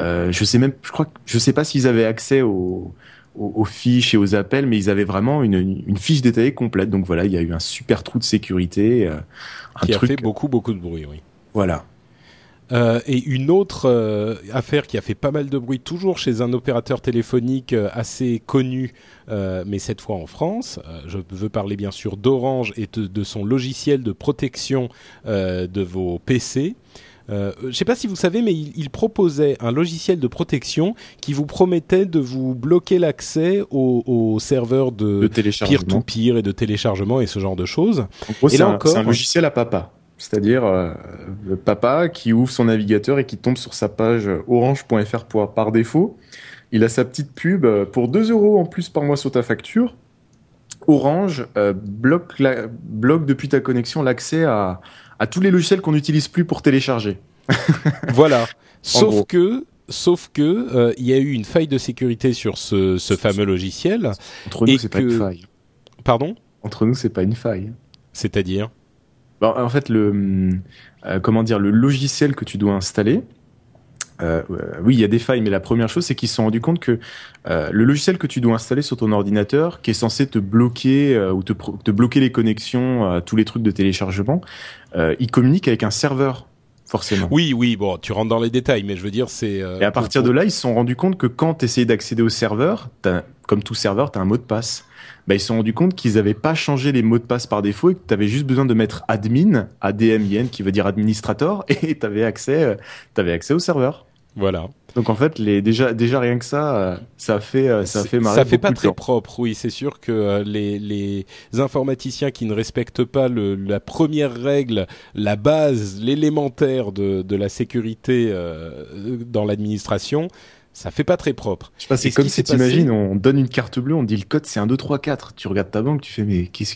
Je sais pas s'ils avaient accès aux fiches et aux appels, mais ils avaient vraiment une fiche détaillée complète. Donc voilà, il y a eu un super trou de sécurité. Qui a fait beaucoup de bruit, oui. Voilà. Et une autre affaire qui a fait pas mal de bruit, toujours chez un opérateur téléphonique assez connu, mais cette fois en France. Je veux parler bien sûr d'Orange et de son logiciel de protection de vos PC. Je ne sais pas si vous savez, mais il proposait un logiciel de protection qui vous promettait de vous bloquer l'accès aux serveurs de peer-to-peer et de téléchargement et ce genre de choses. En gros, c'est un logiciel à papa. C'est-à-dire le papa qui ouvre son navigateur et qui tombe sur sa page orange.fr par défaut. Il a sa petite pub pour 2 € en plus par mois sur ta facture. Orange bloque depuis ta connexion l'accès à tous les logiciels qu'on n'utilise plus pour télécharger. Voilà. Sauf que il y a eu une faille de sécurité sur ce fameux logiciel. Entre nous, c'est pas une faille. Pardon ? Entre nous, c'est pas une faille. C'est-à-dire ? En fait, le logiciel que tu dois installer, oui, il y a des failles, mais la première chose, c'est qu'ils se sont rendus compte que le logiciel que tu dois installer sur ton ordinateur, qui est censé te bloquer ou te bloquer les connexions à tous les trucs de téléchargement, il communique avec un serveur, forcément. Oui, bon, tu rentres dans les détails, mais je veux dire, c'est... Et à partir de là, ils se sont rendus compte que quand tu essayais d'accéder au serveur, comme tout serveur, tu as un mot de passe. Ils se sont rendus compte qu'ils n'avaient pas changé les mots de passe par défaut et que tu avais juste besoin de mettre admin, ADMIN, qui veut dire administrator, et tu avais accès au serveur. Voilà. Donc en fait, déjà rien que ça a fait marrer. Ça fait pas très propre, oui. C'est sûr que les informaticiens qui ne respectent pas la première règle, la base, l'élémentaire de la sécurité dans l'administration, ça fait pas très propre. Je sais pas, c'est comme si t'imagines, on donne une carte bleue, on dit le code c'est 1, 2, 3, 4. Tu regardes ta banque, tu fais mais qu'est-ce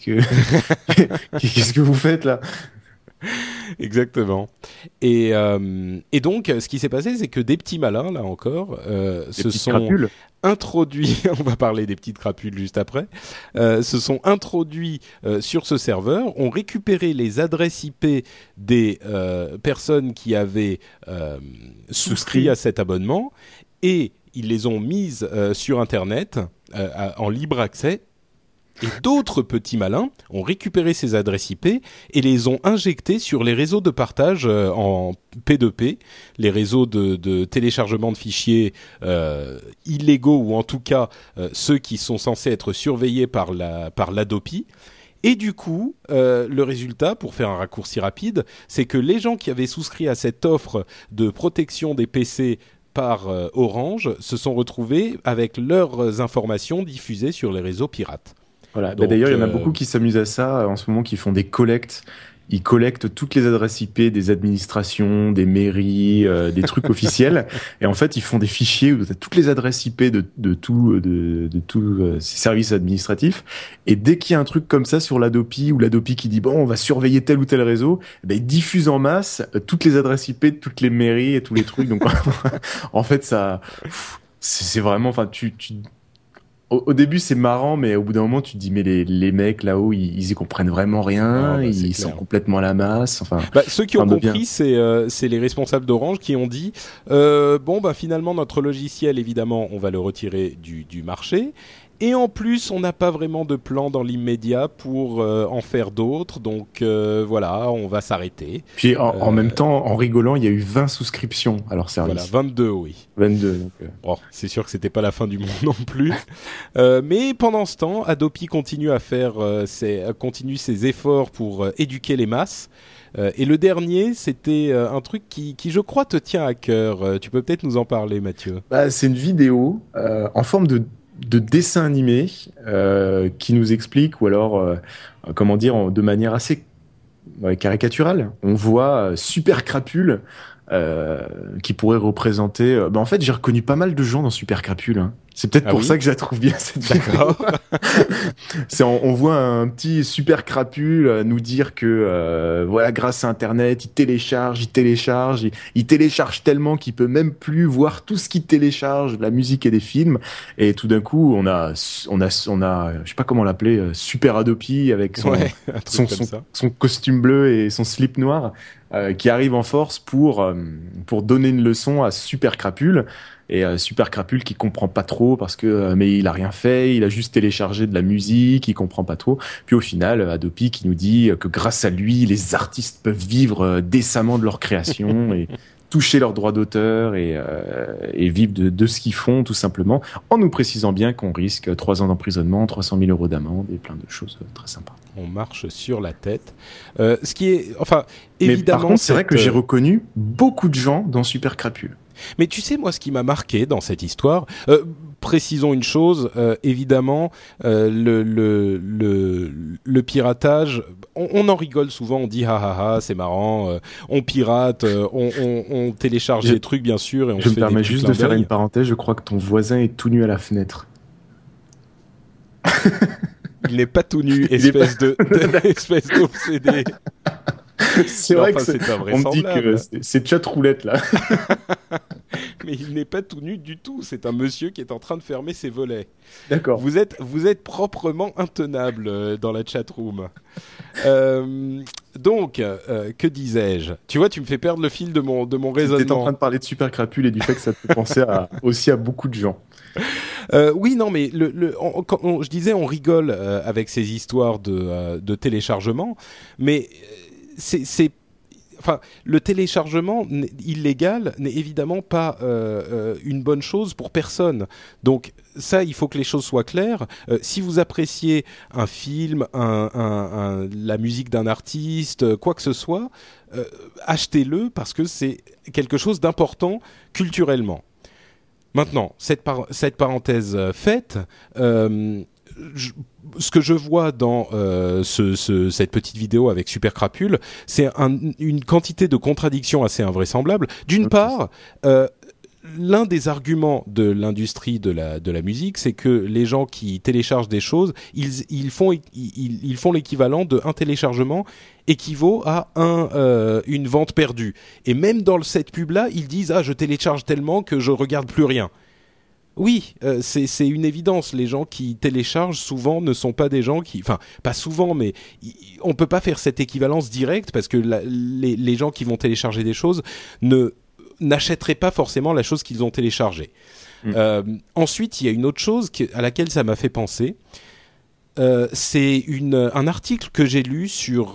que vous faites là? Exactement. Et donc, ce qui s'est passé, c'est que des petits malins, là encore, se sont crapules. introduits, on va parler des petites crapules juste après, se sont introduits sur ce serveur, ont récupéré les adresses IP des personnes qui avaient souscrit à cet abonnement et ils les ont mises sur Internet en libre accès. Et d'autres petits malins ont récupéré ces adresses IP et les ont injectées sur les réseaux de partage en P2P, les réseaux de téléchargement de fichiers illégaux ou en tout cas ceux qui sont censés être surveillés par l'ADOPI. Et du coup, le résultat, pour faire un raccourci rapide, c'est que les gens qui avaient souscrit à cette offre de protection des PC par Orange se sont retrouvés avec leurs informations diffusées sur les réseaux pirates. Voilà. D'ailleurs, il y en a beaucoup qui s'amusent à ça en ce moment, qui font des collectes. Ils collectent toutes les adresses IP des administrations, des mairies, des trucs officiels. Et en fait, ils font des fichiers où tu as toutes les adresses IP de tous ces services administratifs. Et dès qu'il y a un truc comme ça sur l'ADOPI, ou l'ADOPI qui dit bon, on va surveiller tel ou tel réseau, ils diffusent en masse toutes les adresses IP de toutes les mairies et tous les trucs. Donc, en fait, c'est vraiment, enfin, au début, c'est marrant, mais au bout d'un moment, tu te dis, mais les mecs là-haut, ils y comprennent vraiment rien, ils sont complètement à la masse. Enfin, ceux qui ont compris, c'est les responsables d'Orange qui ont dit, finalement, notre logiciel, évidemment, on va le retirer du marché. Et en plus, on n'a pas vraiment de plan dans l'immédiat pour en faire d'autres. Donc voilà, on va s'arrêter. Puis en même temps, en rigolant, il y a eu 20 souscriptions à leur service. Voilà, 22, oui. 22. Donc, Bon, c'est sûr que c'était pas la fin du monde non plus. Mais pendant ce temps, Adopi continue à faire continue ses efforts pour éduquer les masses. Et le dernier, c'était un truc qui, je crois, te tient à cœur. Tu peux peut-être nous en parler, Mathieu. C'est une vidéo en forme de dessin animé qui nous explique, ou alors de manière assez caricaturale. On voit Super Crapule qui pourrait représenter. En fait, j'ai reconnu pas mal de gens dans Super Crapule. Hein. C'est peut-être pour ça que je la trouve bien cette vidéo. On voit un petit Super Crapule nous dire que voilà, grâce à Internet, il télécharge tellement qu'il peut même plus voir tout ce qu'il télécharge, de la musique et des films. Et tout d'un coup, on a, je sais pas comment l'appeler, Super Adopi avec son costume bleu et son slip noir. Qui arrive en force pour donner une leçon à Super Crapule. Et Super Crapule qui comprend pas trop parce que mais il a rien fait, il a juste téléchargé de la musique, il comprend pas trop. Puis au final, Adopi qui nous dit que grâce à lui, les artistes peuvent vivre décemment de leur création et toucher leurs droits d'auteur et vivre de ce qu'ils font tout simplement, en nous précisant bien qu'on risque 3 ans d'emprisonnement, 300 000 € d'amende et plein de choses très sympas. On marche sur la tête. Ce qui est, enfin, évidemment. Mais par contre, c'est vrai que j'ai reconnu beaucoup de gens dans Super Crapule. Mais tu sais, moi, ce qui m'a marqué dans cette histoire, précisons une chose, évidemment, le piratage, on en rigole souvent, on dit c'est marrant, on pirate, on télécharge des trucs, bien sûr, et on Je me permets juste de faire une parenthèse, je crois que ton voisin est tout nu à la fenêtre. Il n'est pas tout nu, espèce d'obsédé. C'est vrai que on me dit que c'est chat roulette là. Mais il n'est pas tout nu du tout. C'est un monsieur qui est en train de fermer ses volets. D'accord. Vous êtes proprement intenable dans la chatroom. Donc, que disais-je ? Tu vois, tu me fais perdre le fil de mon raisonnement. Tu étais en train de parler de Super Crapule et du fait que ça te fait penser aussi à beaucoup de gens. Oui, non, mais je disais, on rigole avec ces histoires de téléchargement, mais enfin, le téléchargement illégal n'est évidemment pas une bonne chose pour personne. Donc ça, il faut que les choses soient claires. Si vous appréciez un film, la musique d'un artiste, quoi que ce soit, achetez-le parce que c'est quelque chose d'important culturellement. Maintenant, cette parenthèse faite, ce que je vois dans cette petite vidéo avec Super Crapule, c'est une quantité de contradictions assez invraisemblables. D'une part, l'un des arguments de l'industrie de la musique, c'est que les gens qui téléchargent des choses, ils font l'équivalent d'un téléchargement équivaut à une vente perdue. Et même dans cette pub-là, ils disent je télécharge tellement que je regarde plus rien. Oui, c'est une évidence. Les gens qui téléchargent souvent ne sont pas des gens qui... Enfin, pas souvent, mais on peut pas faire cette équivalence directe parce que les gens qui vont télécharger des choses n'achèteraient pas forcément la chose qu'ils ont téléchargée. Ensuite, il y a une autre chose à laquelle ça m'a fait penser. C'est un article que j'ai lu sur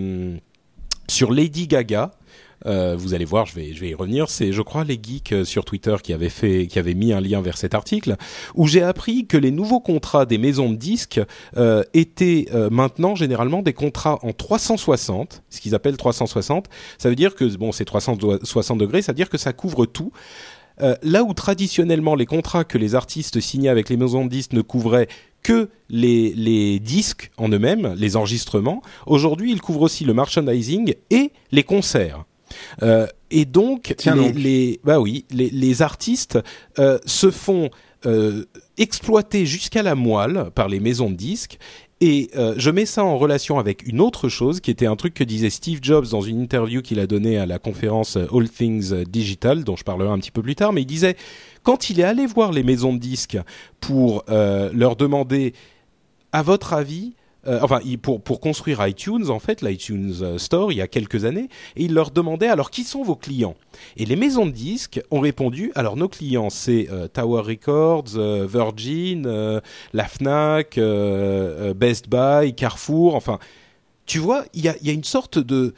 Lady Gaga. Vous allez voir, je vais y revenir. C'est, je crois, les geeks sur Twitter qui avaient mis un lien vers cet article où j'ai appris que les nouveaux contrats des maisons de disques étaient maintenant généralement des contrats en 360, ce qu'ils appellent 360. Ça veut dire que c'est 360 degrés, ça veut dire que ça couvre tout. Là où traditionnellement les contrats que les artistes signaient avec les maisons de disques ne couvraient que les disques en eux-mêmes, les enregistrements, aujourd'hui ils couvrent aussi le merchandising et les concerts. Et donc, les artistes se font exploiter jusqu'à la moelle par les maisons de disques. Et je mets ça en relation avec une autre chose qui était un truc que disait Steve Jobs dans une interview qu'il a donnée à la conférence All Things Digital, dont je parlerai un petit peu plus tard, mais il disait, quand il est allé voir les maisons de disques pour leur demander, à votre avis, pour construire iTunes, en fait, l'iTunes Store, il y a quelques années, et il leur demandait, alors, qui sont vos clients ? Et les maisons de disques ont répondu, alors, nos clients, c'est Tower Records, Virgin, la Fnac, Best Buy, Carrefour, enfin, tu vois, il y a une sorte de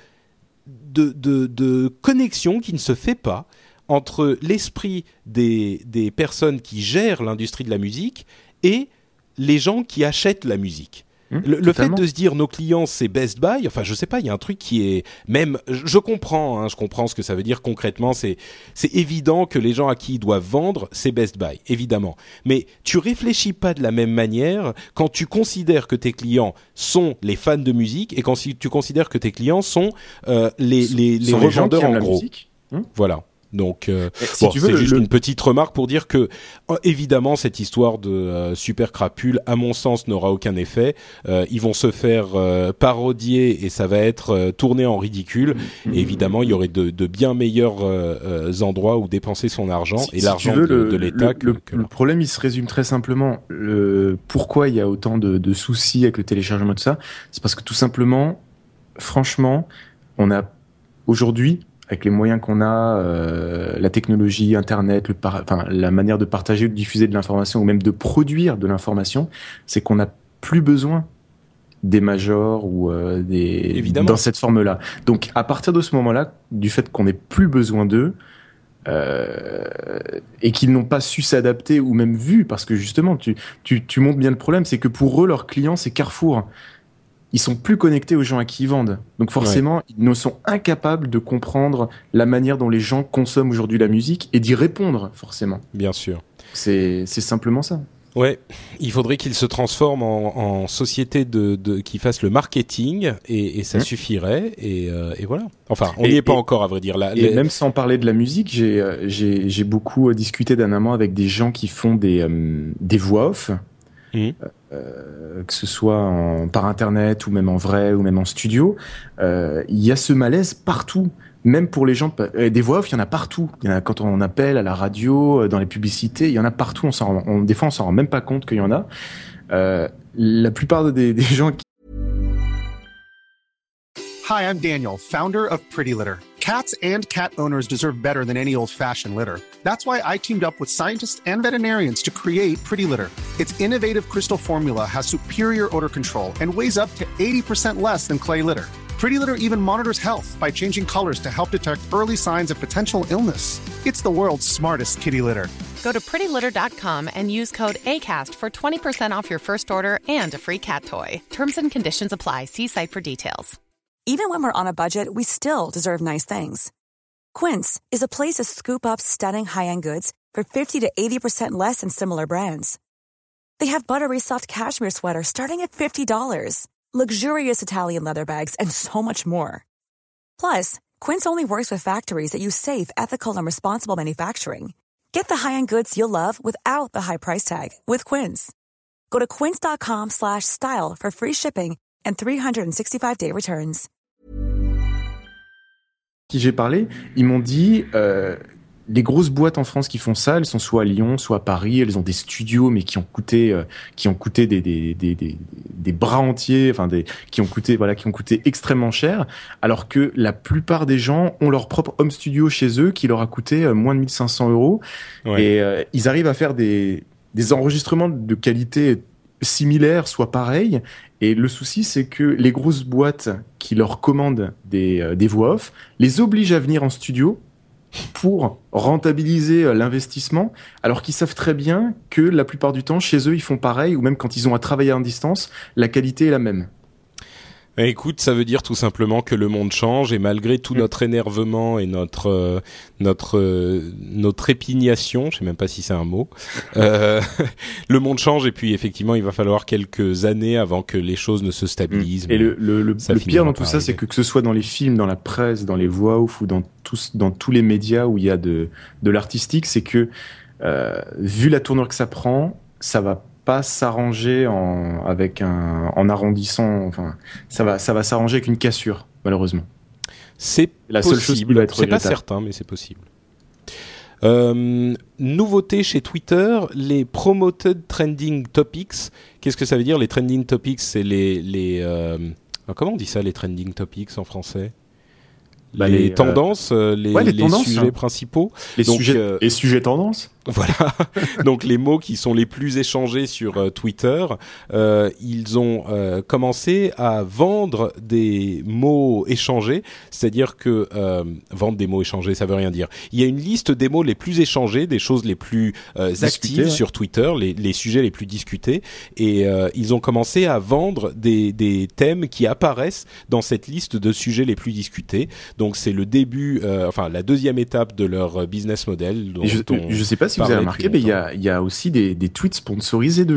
connexion qui ne se fait pas entre l'esprit des personnes qui gèrent l'industrie de la musique et les gens qui achètent la musique. Le fait de se dire nos clients c'est Best Buy, enfin je sais pas, il y a un truc qui est même, je comprends ce que ça veut dire concrètement, c'est évident que les gens à qui ils doivent vendre c'est Best Buy, évidemment, mais tu réfléchis pas de la même manière quand tu considères que tes clients sont les fans de musique et quand tu considères que tes clients sont les revendeurs en gros. Voilà. Donc, si tu veux, c'est juste une petite remarque pour dire que, évidemment, cette histoire de super crapule, à mon sens, n'aura aucun effet. Ils vont se faire parodier et ça va être tourné en ridicule. Et évidemment, il y aurait de bien meilleurs endroits où dépenser son argent et l'argent de l'État. Le problème, il se résume très simplement. Pourquoi il y a autant de soucis avec le téléchargement de ça ? C'est parce que tout simplement, franchement, on a aujourd'hui, avec les moyens qu'on a, la technologie, Internet, la manière de partager ou de diffuser de l'information ou même de produire de l'information, c'est qu'on n'a plus besoin des majors ou dans cette forme-là. Donc, à partir de ce moment-là, du fait qu'on n'ait plus besoin d'eux, et qu'ils n'ont pas su s'adapter ou même vu, parce que justement, tu montres bien le problème, c'est que pour eux, leurs clients, c'est Carrefour. Ils sont plus connectés aux gens à qui ils vendent. Donc forcément, ils ne sont incapables de comprendre la manière dont les gens consomment aujourd'hui la musique et d'y répondre, forcément. Bien sûr. C'est simplement ça. Ouais, il faudrait qu'ils se transforment en société qui fasse le marketing et ça suffirait et voilà. Enfin, on n'y est pas encore à vrai dire. Même sans parler de la musique, j'ai beaucoup discuté dernièrement avec des gens qui font des voix off. Que ce soit par internet ou même en vrai ou même en studio, il y a ce malaise partout. Même pour les gens, des voix off, il y en a partout. Il y en a quand on appelle à la radio, dans les publicités, il y en a partout. Des fois, on s'en rend même pas compte qu'il y en a. La plupart des gens qui... Hi, I'm Daniel, founder of Pretty Litter. Cats and cat owners deserve better than any old-fashioned litter. That's why I teamed up with scientists and veterinarians to create Pretty Litter. Its innovative crystal formula has superior odor control and weighs up to 80% less than clay litter. Pretty Litter even monitors health by changing colors to help detect early signs of potential illness. It's the world's smartest kitty litter. Go to prettylitter.com and use code ACAST for 20% off your first order and a free cat toy. Terms and conditions apply. See site for details. Even when we're on a budget, we still deserve nice things. Quince is a place to scoop up stunning high-end goods for 50 to 80% less than similar brands. They have buttery soft cashmere sweaters starting at $50, luxurious Italian leather bags, and so much more. Plus, Quince only works with factories that use safe, ethical, and responsible manufacturing. Get the high-end goods you'll love without the high price tag with Quince. Go to quince.com/style for free shipping and 365-day returns. Qui j'ai parlé, ils m'ont dit les grosses boîtes en France qui font ça, elles sont soit à Lyon, soit à Paris, elles ont des studios mais qui ont coûté des bras entiers, qui ont coûté extrêmement cher, alors que la plupart des gens ont leur propre home studio chez eux qui leur a coûté moins de 1 500 €. Ouais. Et ils arrivent à faire des enregistrements de qualité similaire, soit pareil. Et le souci, c'est que les grosses boîtes qui leur commandent des voix off les obligent à venir en studio pour rentabiliser l'investissement, alors qu'ils savent très bien que la plupart du temps, chez eux, ils font pareil, ou même quand ils ont à travailler à distance, la qualité est la même. Écoute, ça veut dire tout simplement que le monde change et malgré tout notre énervement et notre répignation, je sais même pas si c'est un mot, le monde change et puis effectivement il va falloir quelques années avant que les choses ne se stabilisent. Et le pire dans tout ça, c'est que ce soit dans les films, dans la presse, dans les voix off ou dans tous les médias où il y a de l'artistique, c'est que vu la tournure que ça prend, ça va pas s'arranger en arrondissant, enfin ça va s'arranger avec une cassure, malheureusement. C'est la possible. Seule chose qui doit être c'est pas certain, mais c'est possible. Nouveauté chez Twitter, les promoted trending topics. Qu'est-ce que ça veut dire les trending topics? C'est les comment on dit ça, les trending topics en français? Les tendances, les tendances, sujets principaux. Les sujets tendances. Voilà. Donc les mots qui sont les plus échangés sur Twitter, ils ont commencé à vendre des mots échangés, c'est-à-dire que vendre des mots échangés, ça veut rien dire. Il y a une liste des mots les plus échangés, des choses les plus actives sur Twitter, les sujets les plus discutés, et ils ont commencé à vendre des thèmes qui apparaissent dans cette liste de sujets les plus discutés. Donc c'est le début, la deuxième étape de leur business model. Je sais pas si vous avez remarqué, mais il y a aussi des tweets sponsorisés de gens.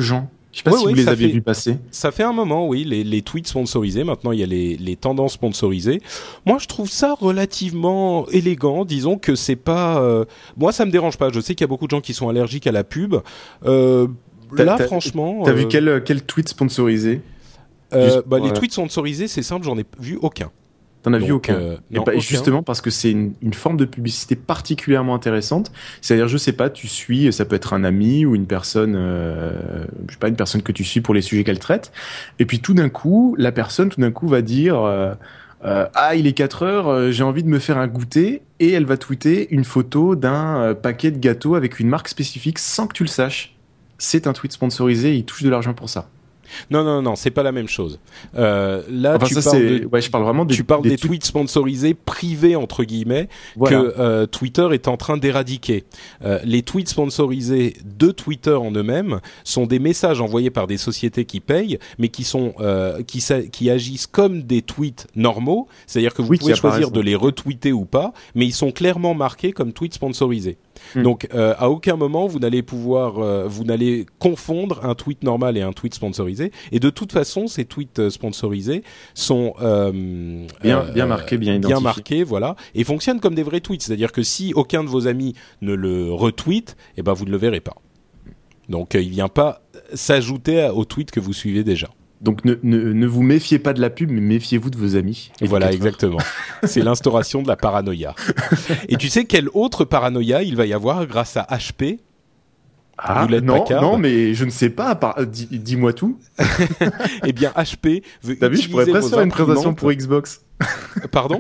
Je sais pas si vous les avez vus passer. Ça fait un moment, oui, les tweets sponsorisés. Maintenant, il y a les tendances sponsorisées. Moi, je trouve ça relativement élégant. Disons que c'est pas... moi, ça me dérange pas. Je sais qu'il y a beaucoup de gens qui sont allergiques à la pub. Franchement... T'as vu quel tweet sponsorisé les tweets sponsorisés, c'est simple, j'en ai vu aucun. T'en as vu aucun. Non, aucun. Justement parce que c'est une forme de publicité particulièrement intéressante. C'est-à-dire, je sais pas, tu suis, ça peut être un ami ou une personne, je sais pas, une personne que tu suis pour les sujets qu'elle traite. Et puis tout d'un coup, la personne va dire il est 4 heures, j'ai envie de me faire un goûter, et elle va tweeter une photo d'un paquet de gâteaux avec une marque spécifique sans que tu le saches. C'est un tweet sponsorisé, il touche de l'argent pour ça. Non, c'est pas la même chose. Là, je parle vraiment des tweets sponsorisés privés entre guillemets que Twitter est en train d'éradiquer. Les tweets sponsorisés de Twitter en eux-mêmes sont des messages envoyés par des sociétés qui payent, mais qui sont qui agissent comme des tweets normaux, c'est-à-dire que vous pouvez choisir de les retweeter ou pas, mais ils sont clairement marqués comme tweets sponsorisés. Donc à aucun moment vous n'allez confondre un tweet normal et un tweet sponsorisé. Et de toute façon, ces tweets sponsorisés sont bien marqués, bien identifiés. Bien marqués, voilà, et fonctionnent comme des vrais tweets. C'est-à-dire que si aucun de vos amis ne le retweet, eh ben vous ne le verrez pas. Donc il vient pas s'ajouter au tweet que vous suivez déjà. Donc ne vous méfiez pas de la pub, mais méfiez-vous de vos amis. Voilà, exactement. C'est l'instauration de la paranoïa. Et tu sais quelle autre paranoïa il va y avoir grâce à HP ? Non, mais je ne sais pas. Dis-moi tout. Eh bien, HP veut T'as vu, je pourrais presque faire une présentation pour Xbox. Pardon ?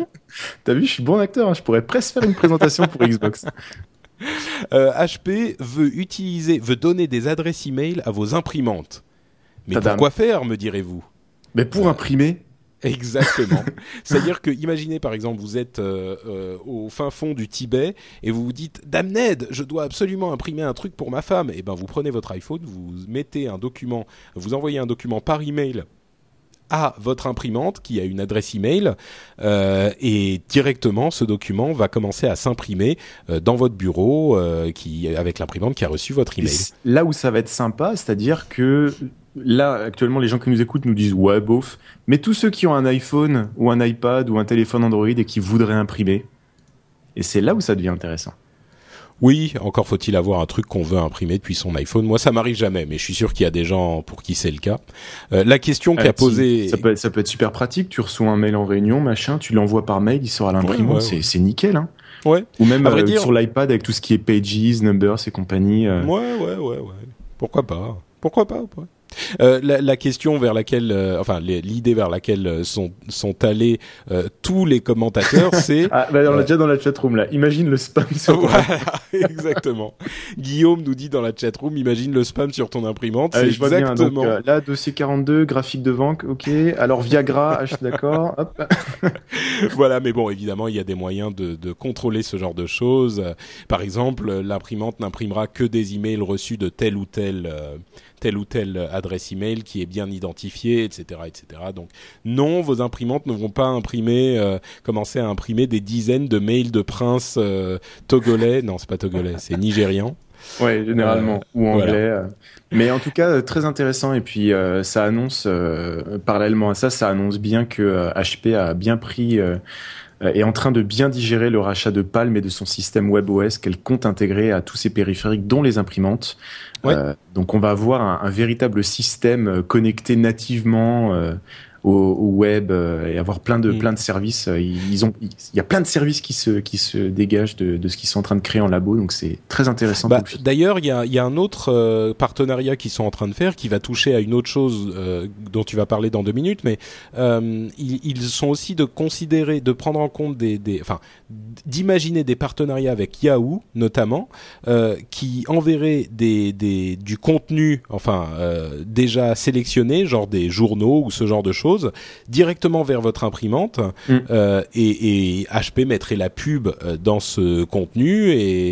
T'as vu, je suis bon acteur. Je pourrais presque faire une présentation pour Xbox. HP veut donner des adresses email à vos imprimantes. Mais pourquoi faire, me direz-vous ? Mais pour imprimer. Exactement. C'est-à-dire que, imaginez par exemple, vous êtes au fin fond du Tibet et vous vous dites « Damned, je dois absolument imprimer un truc pour ma femme ». Et ben, vous prenez votre iPhone, vous mettez un document, vous envoyez un document par email à votre imprimante qui a une adresse email et directement ce document va commencer à s'imprimer dans votre bureau avec l'imprimante qui a reçu votre email. Là où ça va être sympa, c'est-à-dire que là actuellement les gens qui nous écoutent nous disent ouais bof, mais tous ceux qui ont un iPhone ou un iPad ou un téléphone Android et qui voudraient imprimer, et c'est là où ça devient intéressant. Oui, encore faut-il avoir un truc qu'on veut imprimer depuis son iPhone. Moi, ça m'arrive jamais, mais je suis sûr qu'il y a des gens pour qui c'est le cas. La question qu'a posée... Ça peut être super pratique. Tu reçois un mail en réunion, machin, tu l'envoies par mail, il sort à l'imprimante. Ouais. C'est nickel, hein. Ouais. Ou même sur l'iPad avec tout ce qui est Pages, Numbers et compagnie. Ouais. Pourquoi pas. La question vers laquelle, l'idée vers laquelle sont allés tous les commentateurs, c'est... on l'a déjà dans la chatroom, là. Imagine le spam sur ton imprimante. Exactement. Guillaume nous dit dans la chatroom, imagine le spam sur ton imprimante. C'est exactement... Donc, là, dossier 42, graphique de vente, ok. Alors, Viagra, d'accord. Hop. Voilà, mais bon, évidemment, il y a des moyens de contrôler ce genre de choses. Par exemple, l'imprimante n'imprimera que des emails reçus de telle ou telle adresse email qui est bien identifiée, etc., etc. Donc non, vos imprimantes ne vont pas commencer à imprimer des dizaines de mails de princes togolais. Non, c'est pas togolais, c'est nigérian. Ouais, généralement, ou anglais. Voilà. Mais en tout cas, très intéressant. Et puis, ça annonce, parallèlement à ça, ça annonce bien que HP a bien pris... est en train de bien digérer le rachat de Palm et de son système WebOS qu'elle compte intégrer à tous ses périphériques, dont les imprimantes. Ouais. Donc on va avoir un véritable système connecté nativement au web et avoir plein de services. Il y a plein de services qui se dégagent de ce qu'ils sont en train de créer en labo, donc c'est très intéressant. D'ailleurs, il y a un autre partenariat qu'ils sont en train de faire qui va toucher à une autre chose dont tu vas parler dans 2 minutes, mais ils sont aussi de prendre en compte d'imaginer des partenariats avec Yahoo notamment, qui enverraient du contenu déjà sélectionné, genre des journaux ou ce genre de choses, directement vers votre imprimante, et HP mettrait la pub dans ce contenu et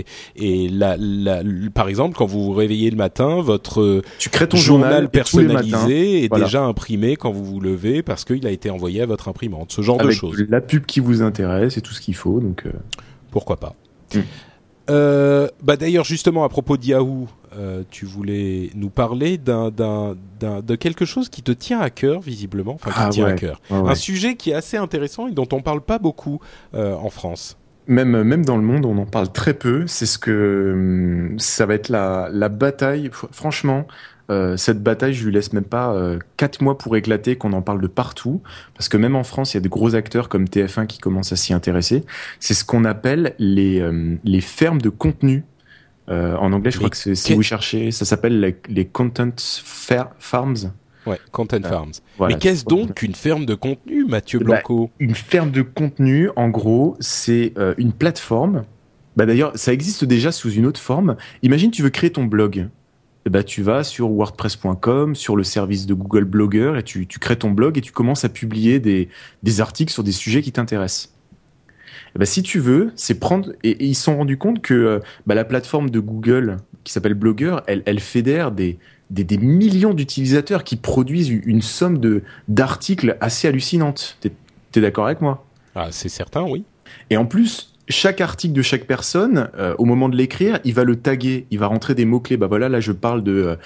par exemple, quand vous vous réveillez le matin, tu crées ton journal personnalisé est déjà imprimé quand vous vous levez parce qu'il a été envoyé à votre imprimante, ce genre de choses. La pub qui vous intéresse et tout ce qu'il faut, donc pourquoi pas. D'ailleurs, justement, à propos de Yahoo, tu voulais nous parler de quelque chose qui te tient à cœur, visiblement. Enfin, qui te tient à cœur. Un sujet qui est assez intéressant et dont on parle pas beaucoup en France. Même dans le monde, on en parle très peu. C'est ça va être la bataille. Franchement, cette bataille, je lui laisse même pas 4 mois pour éclater, qu'on en parle de partout. Parce que même en France, il y a des gros acteurs comme TF1 qui commencent à s'y intéresser. C'est ce qu'on appelle les fermes de contenu. En anglais, je crois que si vous cherchez, ça s'appelle les content farms. Ouais, content farms. Voilà, mais qu'est-ce donc qu'une ferme de contenu, Mathieu Blanco ? Une ferme de contenu, en gros, c'est une plateforme. D'ailleurs, ça existe déjà sous une autre forme. Imagine, tu veux créer ton blog. Tu vas sur wordpress.com, sur le service de Google Blogger, et tu crées ton blog et tu commences à publier des articles sur des sujets qui t'intéressent. Si tu veux, c'est prendre... Et ils se sont rendus compte que la plateforme de Google, qui s'appelle Blogger, elle fédère des millions d'utilisateurs qui produisent une somme d'articles assez hallucinante. T'es d'accord avec moi ? Ah, c'est certain, oui. Et en plus, chaque article de chaque personne, au moment de l'écrire, il va le taguer, il va rentrer des mots-clés. Là, je parle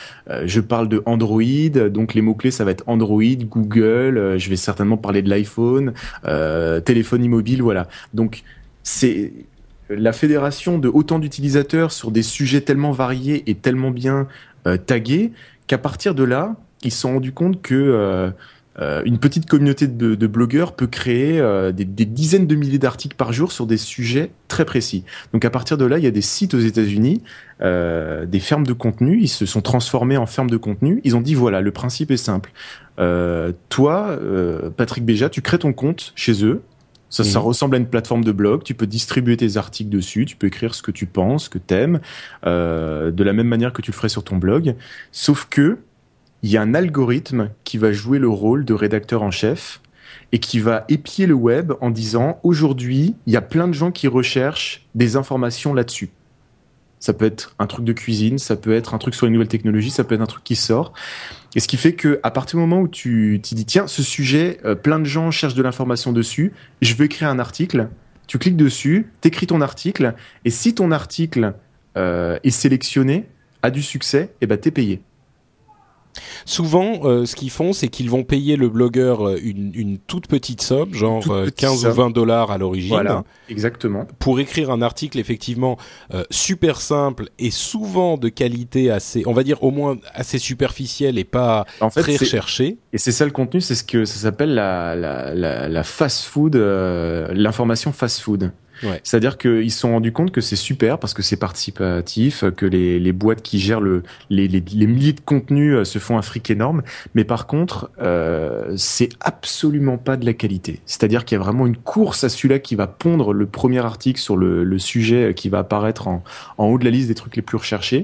de Android, donc les mots-clés, ça va être Android, Google, je vais certainement parler de l'iPhone, téléphonie mobile, voilà. Donc, c'est la fédération de autant d'utilisateurs sur des sujets tellement variés et tellement bien tagués, qu'à partir de là, ils se sont rendus compte que une petite communauté de blogueurs peut créer des dizaines de milliers d'articles par jour sur des sujets très précis. Donc à partir de là, il y a des sites aux États-Unis, des fermes de contenu, ils se sont transformés en fermes de contenu. Ils ont dit voilà, le principe est simple. Toi, Patrick Béja, tu crées ton compte chez eux. Ça ressemble à une plateforme de blog. Tu peux distribuer tes articles dessus. Tu peux écrire ce que tu penses, ce que t'aimes, de la même manière que tu le ferais sur ton blog. Sauf que il y a un algorithme qui va jouer le rôle de rédacteur en chef et qui va épier le web en disant aujourd'hui, il y a plein de gens qui recherchent des informations là-dessus. Ça peut être un truc de cuisine, ça peut être un truc sur les nouvelles technologies, ça peut être un truc qui sort. Et ce qui fait que à partir du moment où tu dis tiens, ce sujet, plein de gens cherchent de l'information dessus, je veux écrire un article. Tu cliques dessus, t'écris ton article, et si ton article est sélectionné, a du succès, t'es payé. Souvent, ce qu'ils font, c'est qu'ils vont payer le blogueur une toute petite somme, genre 15 ou 20 $ à l'origine. Voilà, exactement. Pour écrire un article effectivement super simple et souvent de qualité assez, on va dire au moins assez superficielle et pas très recherchée. Et c'est ça le contenu, c'est ce que ça s'appelle la fast food, l'information fast food. Ouais. C'est-à-dire qu'ils se sont rendus compte que c'est super parce que c'est participatif, que les boîtes qui gèrent les milliers de contenus se font un fric énorme. Mais par contre, c'est absolument pas de la qualité. C'est-à-dire qu'il y a vraiment une course à celui-là qui va pondre le premier article sur le sujet qui va apparaître en haut de la liste des trucs les plus recherchés.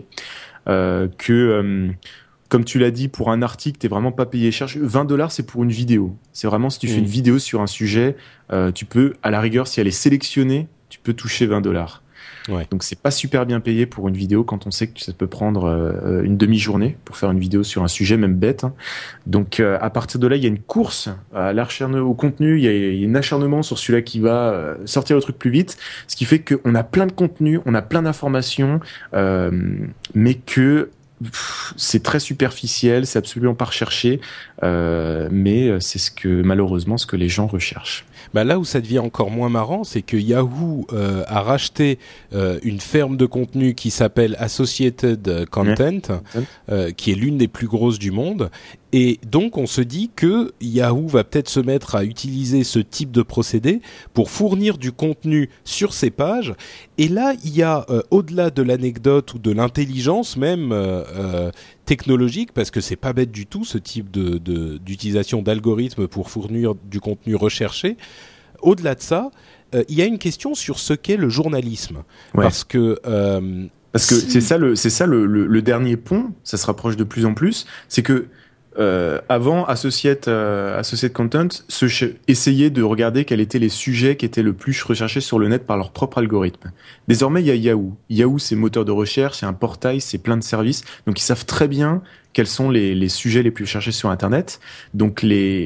Comme tu l'as dit, pour un article, t'es vraiment pas payé cher. 20 $, c'est pour une vidéo. C'est vraiment si tu fais une vidéo sur un sujet, tu peux, à la rigueur, si elle est sélectionnée, tu peux toucher 20 $. Ouais. Donc c'est pas super bien payé pour une vidéo quand on sait que ça peut prendre une demi-journée pour faire une vidéo sur un sujet, même bête. Hein. Donc à partir de là, il y a une course au contenu, il y a un acharnement sur celui-là qui va sortir le truc plus vite, ce qui fait qu'on a plein de contenu, on a plein d'informations, mais que c'est très superficiel, c'est absolument pas recherché, mais c'est malheureusement ce que les gens recherchent. Là où ça devient encore moins marrant, c'est que Yahoo a racheté une ferme de contenu qui s'appelle Associated Content, qui est l'une des plus grosses du monde. Et donc, on se dit que Yahoo va peut-être se mettre à utiliser ce type de procédé pour fournir du contenu sur ses pages. Et là, il y a, au-delà de l'anecdote ou de l'intelligence même technologique, parce que c'est pas bête du tout, ce type d'utilisation d'algorithmes pour fournir du contenu recherché. Au-delà de ça, il y a une question sur ce qu'est le journalisme. Ouais. Parce que c'est ça le dernier pont, ça se rapproche de plus en plus, c'est que avant, Associated Content essayait de regarder quels étaient les sujets qui étaient le plus recherchés sur le net par leur propre algorithme. Désormais, il y a Yahoo. Yahoo, c'est moteur de recherche, c'est un portail, c'est plein de services. Donc, ils savent très bien quels sont les sujets les plus recherchés sur Internet. Donc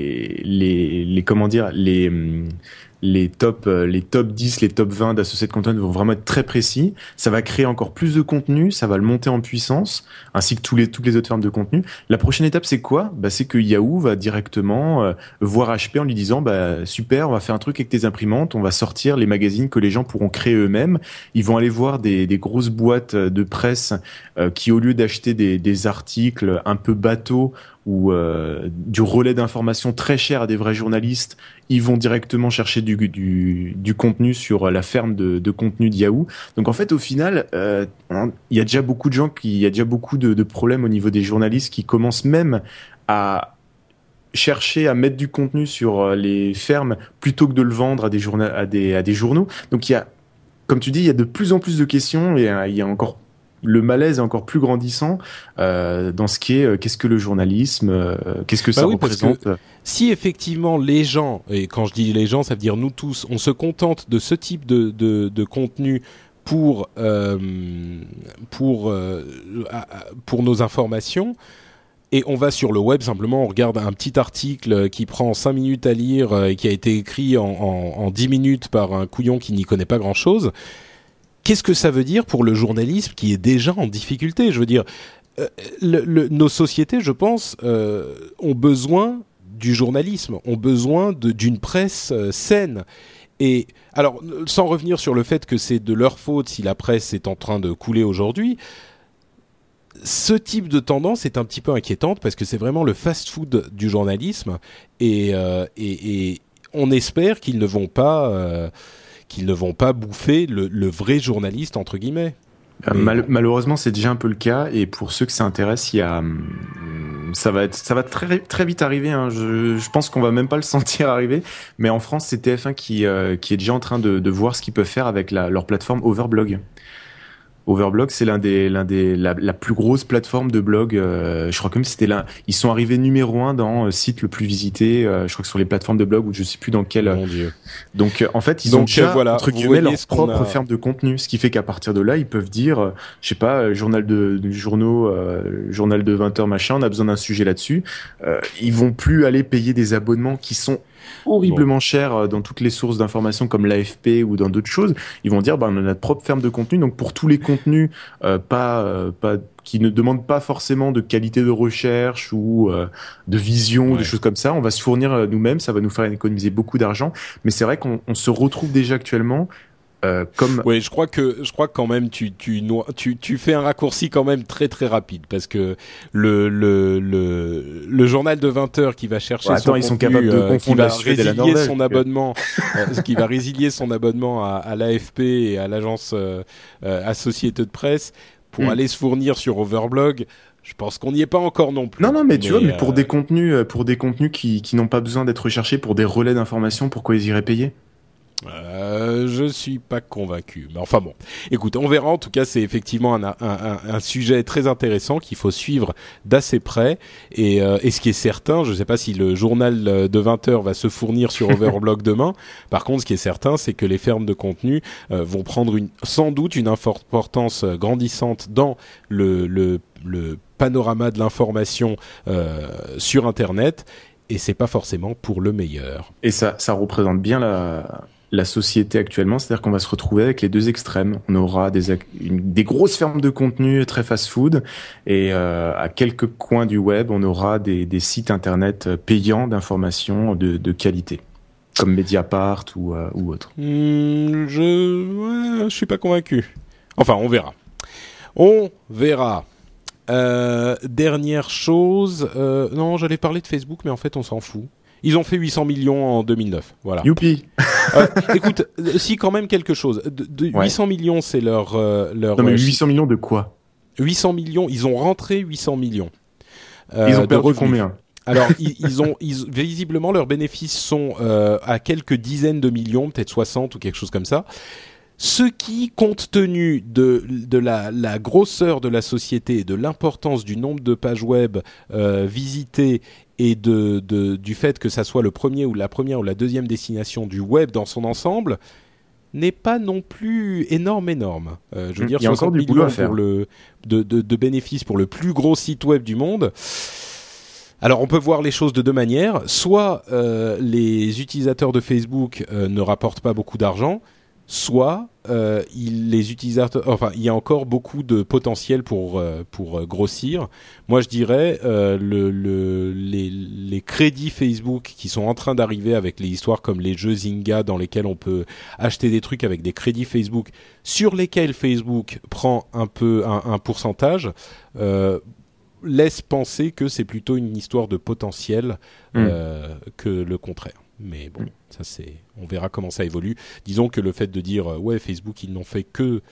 les top 10, les top 20 d'Associated Content vont vraiment être très précis. Ça va créer encore plus de contenu, ça va le monter en puissance, ainsi que toutes les autres formes de contenu. La prochaine étape, c'est quoi? C'est que Yahoo va directement voir HP en lui disant super, on va faire un truc avec tes imprimantes, on va sortir les magazines que les gens pourront créer eux-mêmes. Ils vont aller voir des grosses boîtes de presse qui, au lieu d'acheter des articles un peu bateaux ou du relais d'informations très cher à des vrais journalistes, ils vont directement chercher du contenu sur la ferme de contenu de Yahoo. Donc en fait, au final, il y a déjà beaucoup de problèmes au niveau des journalistes qui commencent même à chercher à mettre du contenu sur les fermes plutôt que de le vendre à des journaux. Donc il y a, comme tu dis, il y a de plus en plus de questions et il y a encore le malaise est encore plus grandissant dans ce qui est qu'est-ce que le journalisme, qu'est-ce que ça représente. Si effectivement les gens, et quand je dis les gens, ça veut dire nous tous, on se contente de ce type de contenu pour nos informations, et on va sur le web simplement, on regarde un petit article qui prend 5 minutes à lire et qui a été écrit en 10 minutes par un couillon qui n'y connaît pas grand-chose. Qu'est-ce que ça veut dire pour le journalisme qui est déjà en difficulté? Je veux dire, nos sociétés, je pense, ont besoin du journalisme, ont besoin d'une presse saine. Et alors, sans revenir sur le fait que c'est de leur faute si la presse est en train de couler aujourd'hui, ce type de tendance est un petit peu inquiétante parce que c'est vraiment le fast-food du journalisme et on espère qu'ils ne vont pas bouffer le vrai journaliste, entre guillemets. Malheureusement, c'est déjà un peu le cas, et pour ceux que ça intéresse, ça va très, très vite arriver, hein. Je pense qu'on va même pas le sentir arriver, mais en France, c'est TF1 qui est déjà en train de voir ce qu'ils peuvent faire avec leur plateforme Overblog. Overblog, c'est la plus grosse plateforme de blog. Je crois que ils sont arrivés numéro 1 dans site le plus visité. Je crois que sur les plateformes de blog, ou je sais plus dans quel. Mon Dieu. Donc en fait, ils ont déjà entre guillemets leur propre ferme de contenu, ce qui fait qu'à partir de là, ils peuvent dire, je sais pas, journal de 20h machin, on a besoin d'un sujet là-dessus. Ils vont plus aller payer des abonnements qui sont horriblement cher dans toutes les sources d'informations comme l'AFP ou dans d'autres choses. Ils vont dire on a notre propre ferme de contenu, donc pour tous les contenus qui ne demandent pas forcément de qualité de recherche ou de vision, des choses comme ça, on va se fournir nous-mêmes, ça va nous faire économiser beaucoup d'argent, mais c'est vrai qu'on se retrouve déjà actuellement Oui, je crois quand même tu fais un raccourci quand même très très rapide, parce que le journal de 20h qui va chercher son contenu, ils sont capables de confondre son abonnement, qui va résilier son abonnement à l'AFP et à l'agence Associated Press pour aller se fournir sur Overblog. Je pense qu'on n'y est pas encore non plus. Non, mais tu vois, mais pour des contenus qui n'ont pas besoin d'être recherchés, pour des relais d'information, pourquoi ils iraient payer? Je suis pas convaincu, mais enfin bon. Écoute, on verra. En tout cas, c'est effectivement un sujet très intéressant qu'il faut suivre d'assez près. Et ce qui est certain, je sais pas si le journal de 20h va se fournir sur Overblog demain. Par contre, ce qui est certain, c'est que les fermes de contenu vont prendre sans doute une importance grandissante dans le panorama de l'information sur Internet. Et c'est pas forcément pour le meilleur. Et ça représente bien la société actuellement, c'est-à-dire qu'on va se retrouver avec les deux extrêmes. On aura des grosses fermes de contenu très fast-food, et à quelques coins du web, on aura des sites internet payants d'informations de qualité, comme Mediapart ou autre. Je suis pas convaincu. Enfin, on verra. Dernière chose, non, j'allais parler de Facebook, mais en fait, on s'en fout. Ils ont fait 800 millions en 2009, voilà. Youpi. Écoute, si quand même quelque chose. 800 millions, c'est leur. Non, mais 800 millions de quoi? 800 millions, ils ont rentré 800 millions. Ils ont perdu combien? Alors, visiblement, leurs bénéfices sont à quelques dizaines de millions, peut-être 60 ou quelque chose comme ça. Ce qui, compte tenu de la grosseur de la société, de l'importance du nombre de pages web visitées et du fait que ça soit la première ou la deuxième destination du web dans son ensemble, n'est pas non plus énorme. Je veux dire, il y a 60 encore du millions boulot à faire. pour de bénéfices pour le plus gros site web du monde. Alors, on peut voir les choses de deux manières. Soit les utilisateurs de Facebook ne rapportent pas beaucoup d'argent, soit les utilisateurs, enfin, il y a encore beaucoup de potentiel pour grossir. Moi, je dirais les crédits Facebook qui sont en train d'arriver avec les histoires comme les jeux Zynga dans lesquels on peut acheter des trucs avec des crédits Facebook sur lesquels Facebook prend un pourcentage. Laisse penser que c'est plutôt une histoire de potentiel que le contraire. Mais bon, ça on verra comment ça évolue. Disons que le fait de dire ouais, Facebook ils n'ont fait que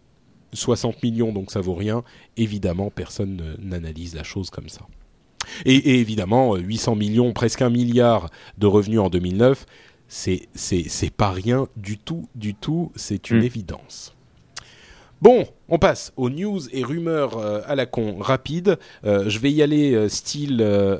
60 millions donc ça vaut rien, évidemment personne n'analyse la chose comme ça. Et évidemment 800 millions, presque 1 milliard de revenus en 2009, c'est pas rien du tout, c'est une évidence. Bon, on passe aux news et rumeurs à la con rapides. Je vais y aller style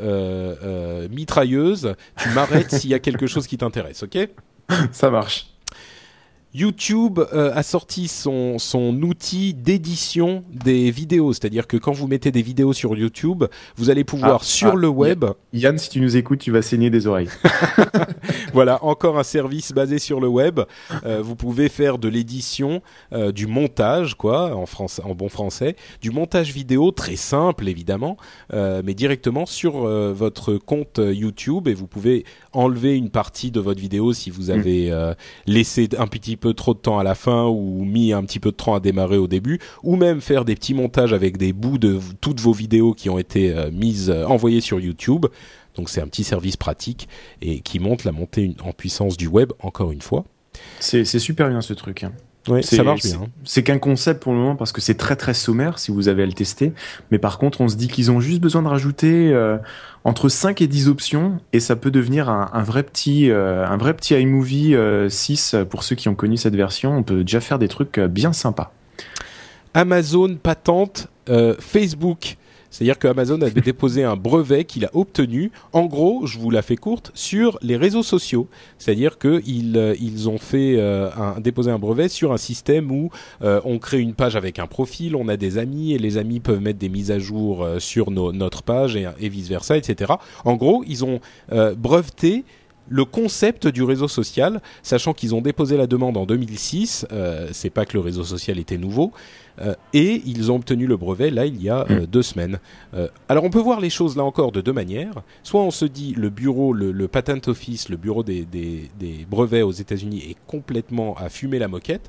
mitrailleuse. Tu m'arrêtes s'il y a quelque chose qui t'intéresse, ok ? Ça marche. YouTube a sorti son outil d'édition des vidéos. C'est-à-dire que quand vous mettez des vidéos sur YouTube, vous allez pouvoir sur le web... Yann, si tu nous écoutes, tu vas saigner des oreilles. Voilà, encore un service basé sur le web. Vous pouvez faire de l'édition, du montage, quoi, en bon français, du montage vidéo très simple, évidemment, mais directement sur votre compte YouTube, et vous pouvez enlever une partie de votre vidéo si vous avez laissé un petit peu trop de temps à la fin ou mis un petit peu de temps à démarrer au début, ou même faire des petits montages avec des bouts de toutes vos vidéos qui ont été envoyées sur YouTube. Donc c'est un petit service pratique et qui montre la montée en puissance du web, encore une fois. C'est super bien ce truc. Ouais, ça marche bien. C'est qu'un concept pour le moment parce que c'est très très sommaire si vous avez à le tester. Mais par contre, on se dit qu'ils ont juste besoin de rajouter entre 5 et 10 options et ça peut devenir un vrai petit iMovie 6 pour ceux qui ont connu cette version. On peut déjà faire des trucs bien sympas. Amazon patente Facebook. C'est-à-dire que Amazon avait déposé un brevet qu'il a obtenu, en gros, je vous la fais courte, sur les réseaux sociaux. C'est-à-dire qu'ils ont déposé un brevet sur un système où on crée une page avec un profil, on a des amis et les amis peuvent mettre des mises à jour sur notre page et vice-versa, etc. En gros, ils ont breveté le concept du réseau social, sachant qu'ils ont déposé la demande en 2006, c'est pas que le réseau social était nouveau, et ils ont obtenu le brevet là il y a 2 semaines. Alors on peut voir les choses là encore de deux manières. Soit on se dit le bureau, le Patent Office, le bureau des brevets aux États-Unis est complètement à fumer la moquette.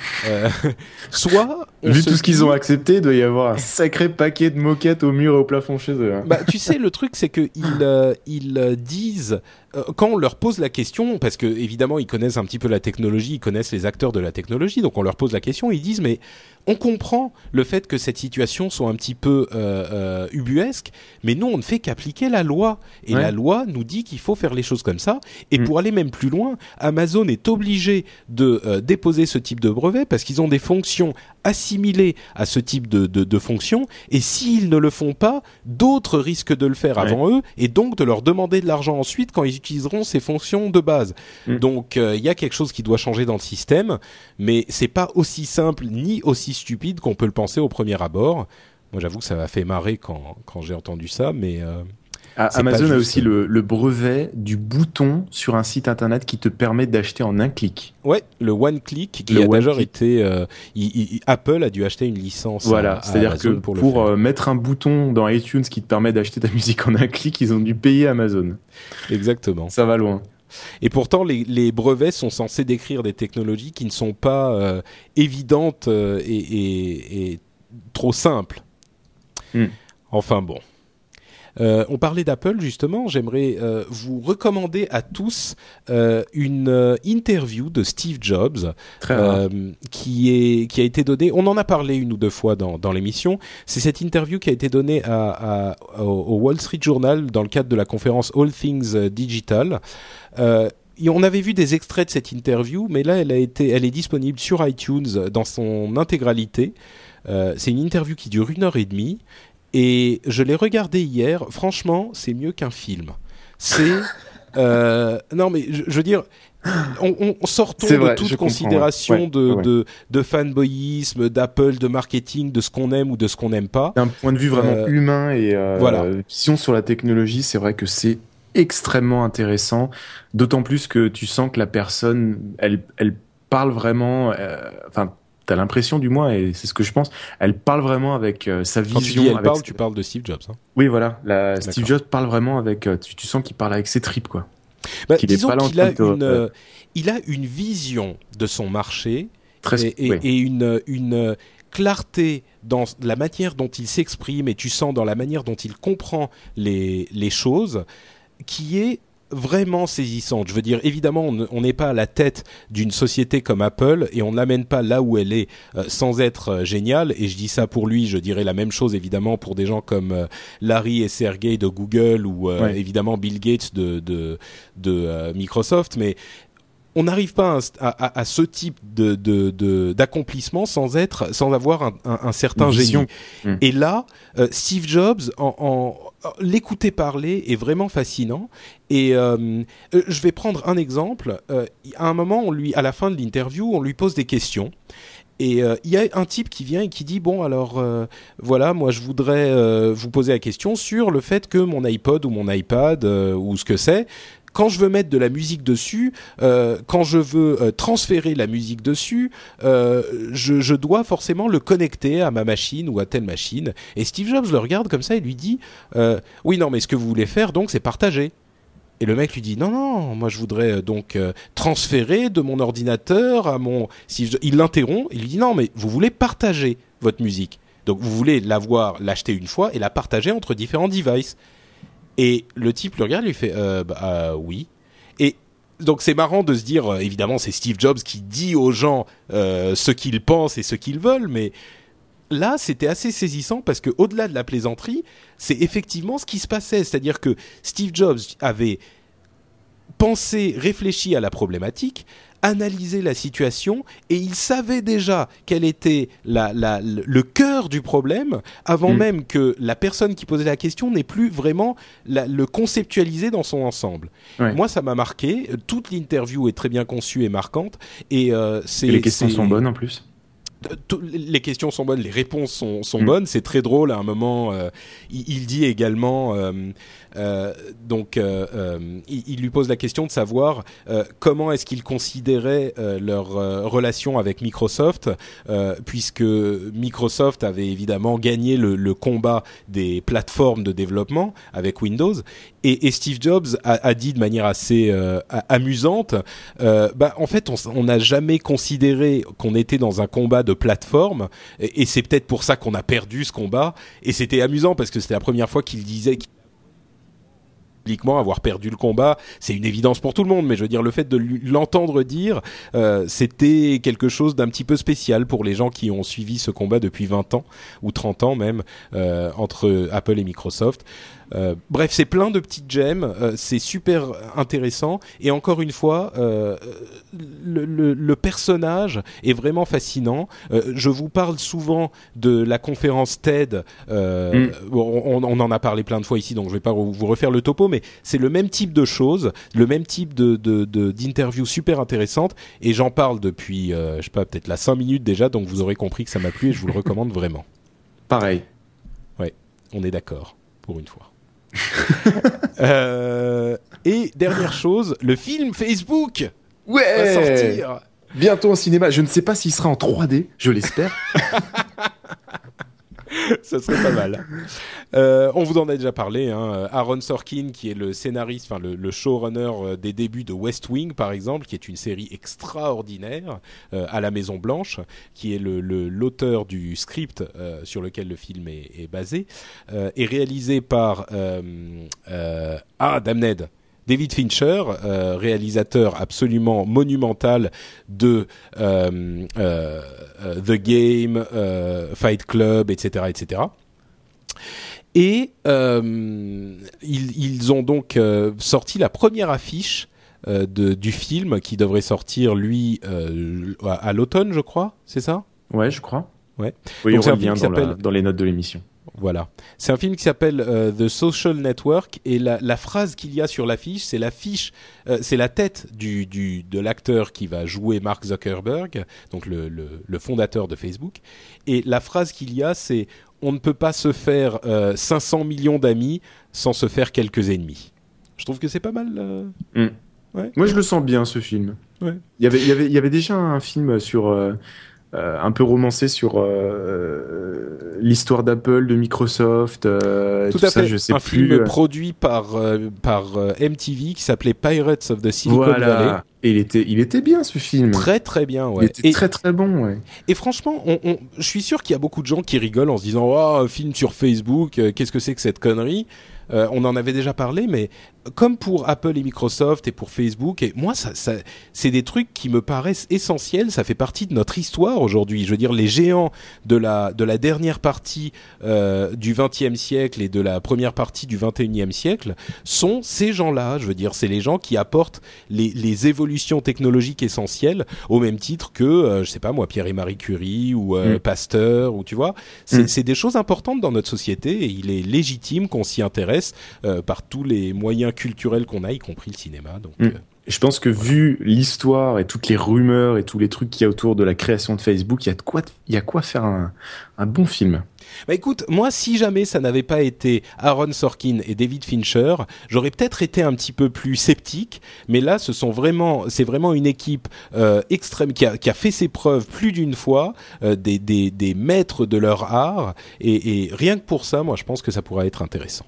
Soit vu tout ce qu'ils ont accepté, il doit y avoir un sacré paquet de moquettes au mur et au plafond chez eux. Bah tu sais, le truc c'est que ils disent quand on leur pose la question, parce que évidemment ils connaissent un petit peu la technologie, ils connaissent les acteurs de la technologie, donc on leur pose la question, ils disent mais on comprend le fait que cette situation soit un petit peu ubuesque, mais nous on ne fait qu'appliquer la loi et la loi nous dit qu'il faut faire les choses comme ça. Et pour aller même plus loin, Amazon est obligé de déposer ce type de brevet parce qu'ils ont des fonctions assimilées à ce type de fonctions, et s'ils ne le font pas, d'autres risquent de le faire avant eux et donc de leur demander de l'argent ensuite quand ils utiliseront ces fonctions de base. Donc il y a quelque chose qui doit changer dans le système, mais c'est pas aussi simple ni aussi stupide qu'on peut le penser au premier abord. Moi j'avoue que ça m'a fait marrer quand j'ai entendu ça, mais Amazon a aussi le brevet du bouton sur un site internet qui te permet d'acheter en un clic. Ouais, le one click qui a d'ailleurs été Apple a dû acheter une licence. Voilà, c'est-à-dire Amazon que pour mettre un bouton dans iTunes qui te permet d'acheter ta musique en un clic, ils ont dû payer Amazon. Exactement. Ça va loin. Et pourtant, les brevets sont censés décrire des technologies qui ne sont pas évidentes et trop simples. Enfin bon. On parlait d'Apple justement, j'aimerais vous recommander à tous une interview de Steve Jobs qui a été donnée, on en a parlé 1 ou 2 fois dans l'émission, c'est cette interview qui a été donnée au Wall Street Journal dans le cadre de la conférence All Things Digital. On avait vu des extraits de cette interview, mais là elle est disponible sur iTunes dans son intégralité. C'est une interview qui dure 1h30. Et je l'ai regardé hier, franchement, c'est mieux qu'un film. C'est Non, mais je veux dire, on sortons vrai, de toute considération de fanboyisme, d'Apple, de marketing, de ce qu'on aime ou de ce qu'on n'aime pas. D'un point de vue vraiment humain et voilà. vision sur la technologie, c'est vrai que c'est extrêmement intéressant. D'autant plus que tu sens que la personne, elle parle vraiment. Enfin, t'as l'impression du moins, et c'est ce que je pense. Elle parle vraiment avec sa vision. Quand tu dis elle avec parle, tu parles de Steve Jobs. Hein. Oui, voilà. Steve Jobs parle vraiment avec. Tu sens qu'il parle avec ses tripes, quoi. Disons qu'il a une vision de son marché et une clarté dans la manière dont il s'exprime, et tu sens dans la manière dont il comprend les choses, qui est vraiment saisissante. Je veux dire, évidemment, on n'est pas à la tête d'une société comme Apple et on ne l'amène pas là où elle est sans être géniale. Et je dis ça pour lui, je dirais la même chose évidemment pour des gens comme Larry et Sergey de Google ou évidemment Bill Gates de Microsoft. Mais on n'arrive pas à ce type d'accomplissement sans avoir un certain génie. Et là, Steve Jobs, l'écouter parler est vraiment fascinant. Et je vais prendre un exemple. À un moment, à la fin de l'interview, on lui pose des questions. Et il y a un type qui vient et qui dit bon alors voilà, moi je voudrais vous poser la question sur le fait que mon iPod ou mon iPad ou ce que c'est, quand je veux mettre de la musique dessus, quand je veux transférer la musique dessus, je dois forcément le connecter à ma machine ou à telle machine. Et Steve Jobs le regarde comme ça et lui dit oui non mais ce que vous voulez faire donc c'est partager. Et le mec lui dit non, moi je voudrais donc transférer de mon ordinateur à mon... Il l'interrompt, il lui dit non mais vous voulez partager votre musique. Donc vous voulez l'acheter une fois et la partager entre différents devices. Et le type le regarde, lui fait oui. Et donc c'est marrant de se dire, évidemment c'est Steve Jobs qui dit aux gens ce qu'ils pensent et ce qu'ils veulent, mais là c'était assez saisissant parce que au-delà de la plaisanterie, c'est effectivement ce qui se passait, c'est-à-dire que Steve Jobs avait pensé, réfléchi à la problématique, analysé la situation et il savait déjà quel était le cœur du problème avant même que la personne qui posait la question n'ait plus vraiment le conceptualiser dans son ensemble. Ouais. Moi, ça m'a marqué. Toute l'interview est très bien conçue et marquante. Et les questions sont bonnes en plus. Les questions sont bonnes, les réponses sont bonnes. C'est très drôle. À un moment, il dit également... il lui pose la question de savoir comment est-ce qu'ils considéraient leur relation avec Microsoft, puisque Microsoft avait évidemment gagné le combat des plateformes de développement avec Windows, et Steve Jobs a dit de manière assez amusante, en fait on n'a jamais considéré qu'on était dans un combat de plateforme, et c'est peut-être pour ça qu'on a perdu ce combat. Et c'était amusant parce que c'était la première fois qu'il disait publiquement avoir perdu le combat, c'est une évidence pour tout le monde, mais je veux dire, le fait de l'entendre dire, c'était quelque chose d'un petit peu spécial pour les gens qui ont suivi ce combat depuis 20 ans, ou 30 ans même, entre Apple et Microsoft. Bref, c'est plein de petites gemmes, c'est super intéressant, et encore une fois, le personnage est vraiment fascinant. Je vous parle souvent de la conférence TED, on en a parlé plein de fois ici, donc je vais pas vous refaire le topo, mais c'est le même type de choses, le même type d'interview super intéressante, et j'en parle depuis, je sais pas, peut-être 5 minutes déjà, donc vous aurez compris que ça m'a plu et je vous le recommande vraiment. Pareil. Ouais, on est d'accord, pour une fois. Et dernière chose, le film Facebook va sortir bientôt au cinéma. Je ne sais pas s'il sera en 3D, je l'espère. Ça serait pas mal. On vous en a déjà parlé, hein. Aaron Sorkin, qui est le scénariste, enfin le showrunner des débuts de West Wing, par exemple, qui est une série extraordinaire à la Maison Blanche, qui est l'auteur du script sur lequel le film est basé, est réalisé par damned, David Fincher, réalisateur absolument monumental de The Game, Fight Club, etc., etc. Et ils ont donc sorti la première affiche du film qui devrait sortir, lui, à l'automne, je crois, c'est ça ? Ouais, je crois. Ouais. Oui, donc on revient dans les notes de l'émission. Voilà. C'est un film qui s'appelle The Social Network et la phrase qu'il y a sur l'affiche, c'est c'est la tête de l'acteur qui va jouer Mark Zuckerberg, donc le fondateur de Facebook. Et la phrase qu'il y a, c'est on ne peut pas se faire 500 millions d'amis sans se faire quelques ennemis. Je trouve que c'est pas mal. Ouais. Moi, je le sens bien, ce film. Ouais. Il y avait déjà un film sur un peu romancé sur l'histoire d'Apple, de Microsoft, tout à ça, fait. je sais un plus. film produit par MTV qui s'appelait Pirates of the Silicon Valley. Et il était bien, ce film. Très très bien, ouais. Il était très très bon, ouais. Et franchement, je suis sûr qu'il y a beaucoup de gens qui rigolent en se disant « Oh, un film sur Facebook, qu'est-ce que c'est que cette connerie ?» On en avait déjà parlé, mais comme pour Apple et Microsoft et pour Facebook, et moi, ça, c'est des trucs qui me paraissent essentiels. Ça fait partie de notre histoire aujourd'hui. Je veux dire, les géants de la dernière partie du XXe siècle et de la première partie du XXIe siècle sont ces gens-là. Je veux dire, c'est les gens qui apportent les évolutions technologiques essentielles au même titre que, je sais pas moi, Pierre et Marie Curie ou Pasteur, ou tu vois. C'est des choses importantes dans notre société et il est légitime qu'on s'y intéresse par tous les moyens culturels qu'on a, y compris le cinéma. Donc, je pense que vu l'histoire et toutes les rumeurs et tous les trucs qu'il y a autour de la création de Facebook, il y a quoi faire un bon film. Bah écoute, moi, si jamais ça n'avait pas été Aaron Sorkin et David Fincher, j'aurais peut-être été un petit peu plus sceptique. Mais là, c'est vraiment une équipe extrême qui a fait ses preuves plus d'une fois, des maîtres de leur art. Et rien que pour ça, moi, je pense que ça pourrait être intéressant.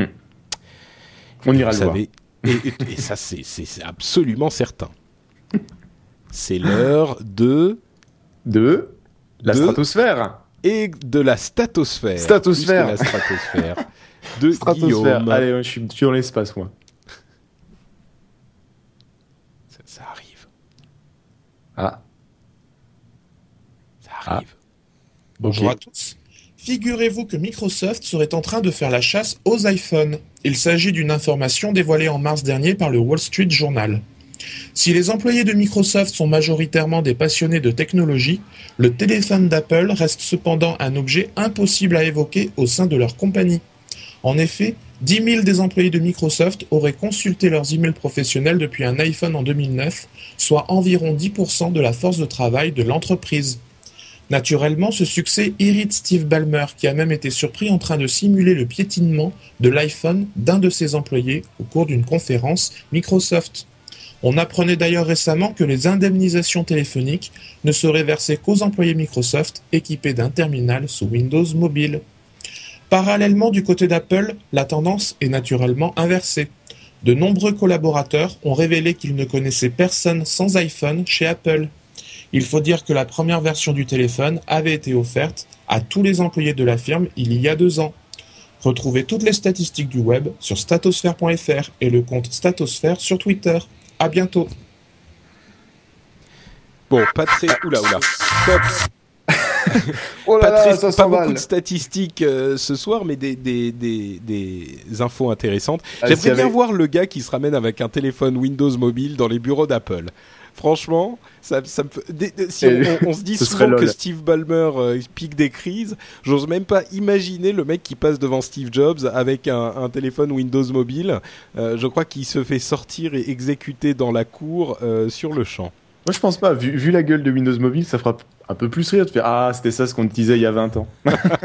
On ira le voir. Et ça, c'est absolument certain. C'est l'heure de la stratosphère. Et de la statosphère. Statosphère. La stratosphère de Guillaume. Allez, je suis dans l'espace, moi. Ça arrive. Ah. Ça arrive. Bonjour à tous. Figurez-vous que Microsoft serait en train de faire la chasse aux iPhones. Il s'agit d'une information dévoilée en mars dernier par le Wall Street Journal. Si les employés de Microsoft sont majoritairement des passionnés de technologie, le téléphone d'Apple reste cependant un objet impossible à évoquer au sein de leur compagnie. En effet, 10 000 des employés de Microsoft auraient consulté leurs emails professionnels depuis un iPhone en 2009, soit environ 10% de la force de travail de l'entreprise. Naturellement, ce succès irrite Steve Ballmer, qui a même été surpris en train de simuler le piétinement de l'iPhone d'un de ses employés au cours d'une conférence Microsoft. On apprenait d'ailleurs récemment que les indemnisations téléphoniques ne seraient versées qu'aux employés Microsoft équipés d'un terminal sous Windows Mobile. Parallèlement, du côté d'Apple, la tendance est naturellement inversée. De nombreux collaborateurs ont révélé qu'ils ne connaissaient personne sans iPhone chez Apple. Il faut dire que la première version du téléphone avait été offerte à tous les employés de la firme il y a 2 ans. Retrouvez toutes les statistiques du web sur statosphère.fr et le compte Statosphère sur Twitter. À bientôt. Bon, pas très... Oula. Stop. Oh là là, ça pas beaucoup s'emballe. de statistiques ce soir, mais des infos intéressantes. Allez, J'aimerais bien voir le gars qui se ramène avec un téléphone Windows mobile dans les bureaux d'Apple. Franchement, ça me si on se dit souvent que Steve Ballmer pique des crises, j'ose même pas imaginer le mec qui passe devant Steve Jobs avec un téléphone Windows mobile. Je crois qu'il se fait sortir et exécuter dans la cour sur le champ. Moi, je pense pas. Vu la gueule de Windows Mobile, ça fera un peu plus rire de faire « Ah, c'était ça ce qu'on te disait il y a 20 ans. »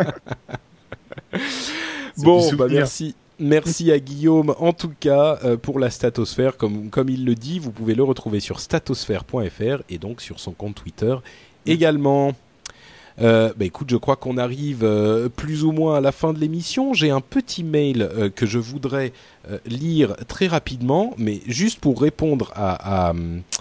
Bon, bah merci à Guillaume. En tout cas, pour la statosphère, comme il le dit, vous pouvez le retrouver sur statosphère.fr et donc sur son compte Twitter également. Écoute, je crois qu'on arrive plus ou moins à la fin de l'émission. J'ai un petit mail que je voudrais lire très rapidement, mais juste pour répondre à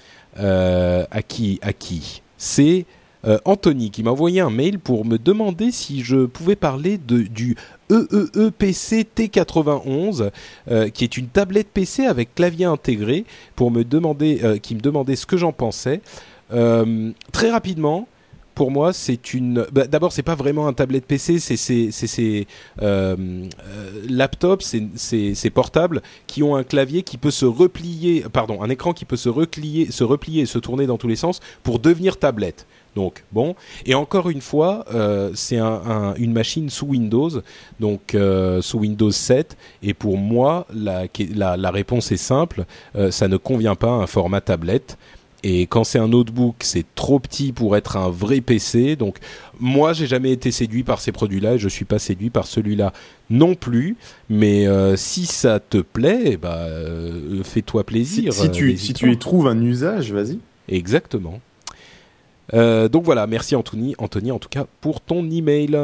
qui c'est Anthony qui m'a envoyé un mail pour me demander si je pouvais parler du EEE-PC T91 qui est une tablette PC avec clavier intégré pour qui me demandait ce que j'en pensais. Très rapidement, pour moi, c'est une. D'abord, c'est pas vraiment un tablette PC, c'est laptops, c'est portables qui ont un clavier qui peut se replier, un écran qui peut se replier et se tourner dans tous les sens pour devenir tablette. Donc bon, et encore une fois, c'est une machine sous Windows, donc sous Windows 7. Et pour moi, la réponse est simple, ça ne convient pas à un format tablette. Et quand c'est un notebook, c'est trop petit pour être un vrai PC. Donc moi, j'ai jamais été séduit par ces produits-là et je suis pas séduit par celui-là non plus. Mais si ça te plaît, fais-toi plaisir. Si tu y trouves un usage, vas-y. Exactement. Donc voilà, merci Anthony en tout cas pour ton email.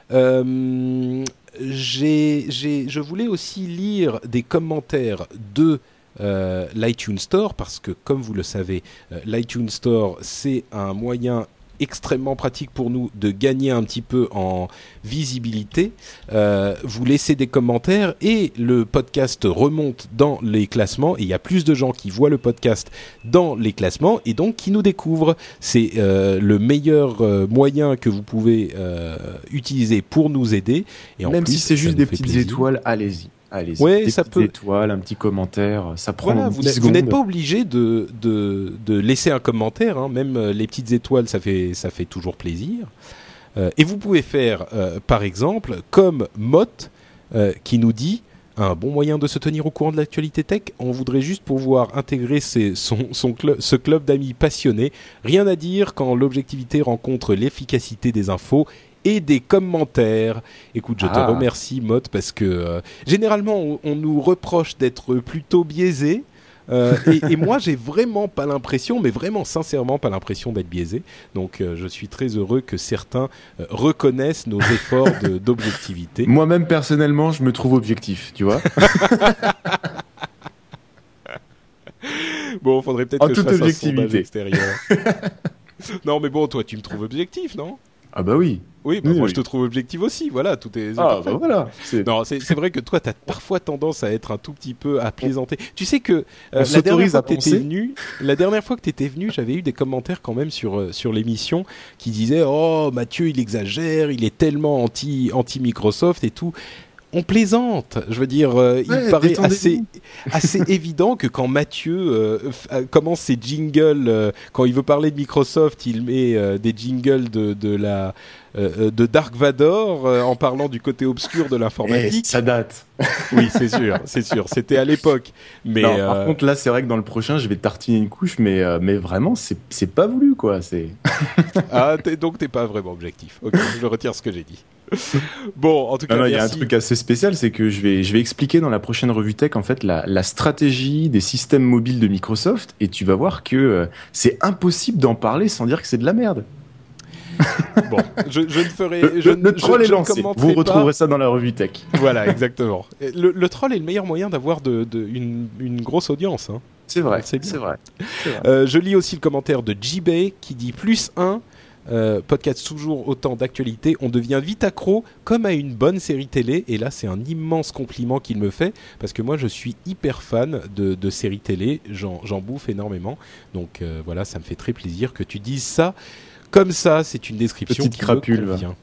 Je voulais aussi lire des commentaires de l'iTunes Store parce que comme vous le savez, l'iTunes Store c'est un moyen extrêmement pratique pour nous de gagner un petit peu en visibilité. Vous laissez des commentaires et le podcast remonte dans les classements et il y a plus de gens qui voient le podcast dans les classements et donc qui nous découvrent. C'est le meilleur moyen que vous pouvez utiliser pour nous aider. Et même en plus, si c'est juste des petites plaisir. étoiles, allez-y. Ouais, des ça petites peut. étoiles, un petit commentaire, ça prend Voilà, 10 secondes. vous n'êtes pas obligé de laisser un commentaire, hein. Même les petites étoiles, ça fait toujours plaisir. Et vous pouvez faire, par exemple, comme Mott, qui nous dit un bon moyen de se tenir au courant de l'actualité tech. On voudrait juste pouvoir intégrer ce club d'amis passionnés. Rien à dire quand l'objectivité rencontre l'efficacité des infos et des commentaires. Écoute, je te remercie, Mott, parce que généralement, on nous reproche d'être plutôt biaisé. Et moi, j'ai vraiment pas l'impression, mais vraiment sincèrement pas l'impression d'être biaisé. Donc, je suis très heureux que certains reconnaissent nos efforts d'objectivité. Moi-même, personnellement, je me trouve objectif, tu vois. Bon, faudrait peut-être que je fasse un sondage extérieur. Non, mais bon, toi, tu me trouves objectif, non ? Ah bah oui. Oui, moi je te trouve objectif aussi, voilà, tout est parfait. Bah voilà. Non, c'est vrai que toi, t'as parfois tendance à être un tout petit peu à plaisanter. Tu sais que la dernière fois que t'étais venu, j'avais eu des commentaires quand même sur l'émission qui disaient « Oh, Mathieu, il exagère, il est tellement anti-Microsoft et tout ». On plaisante, je veux dire, il paraît assez évident que quand Mathieu commence ses jingles, quand il veut parler de Microsoft, il met des jingles de Dark Vador en parlant du côté obscur de l'informatique. Ça date. Oui, c'est sûr, c'était à l'époque. Mais non, par contre, là, c'est vrai que dans le prochain, je vais tartiner une couche, mais vraiment, c'est pas voulu, quoi. Donc t'es pas vraiment objectif. Ok, je retire ce que j'ai dit. Bon, en tout cas, il y a un truc assez spécial, c'est que je vais expliquer dans la prochaine revue tech en fait la stratégie des systèmes mobiles de Microsoft, et tu vas voir que c'est impossible d'en parler sans dire que c'est de la merde. Bon, je ne ferai. Le troll est lancé. Vous retrouverez ça dans la revue tech. Voilà, exactement. Le troll est le meilleur moyen d'avoir une grosse audience. Hein. C'est vrai. C'est vrai. Je lis aussi le commentaire de JB qui dit +1. Podcast toujours autant d'actualité, on devient vite accro comme à une bonne série télé, et là c'est un immense compliment qu'il me fait parce que moi je suis hyper fan de séries télé, j'en bouffe énormément, donc voilà, ça me fait très plaisir que tu dises ça comme ça. C'est une description petite qui crapule, me convient.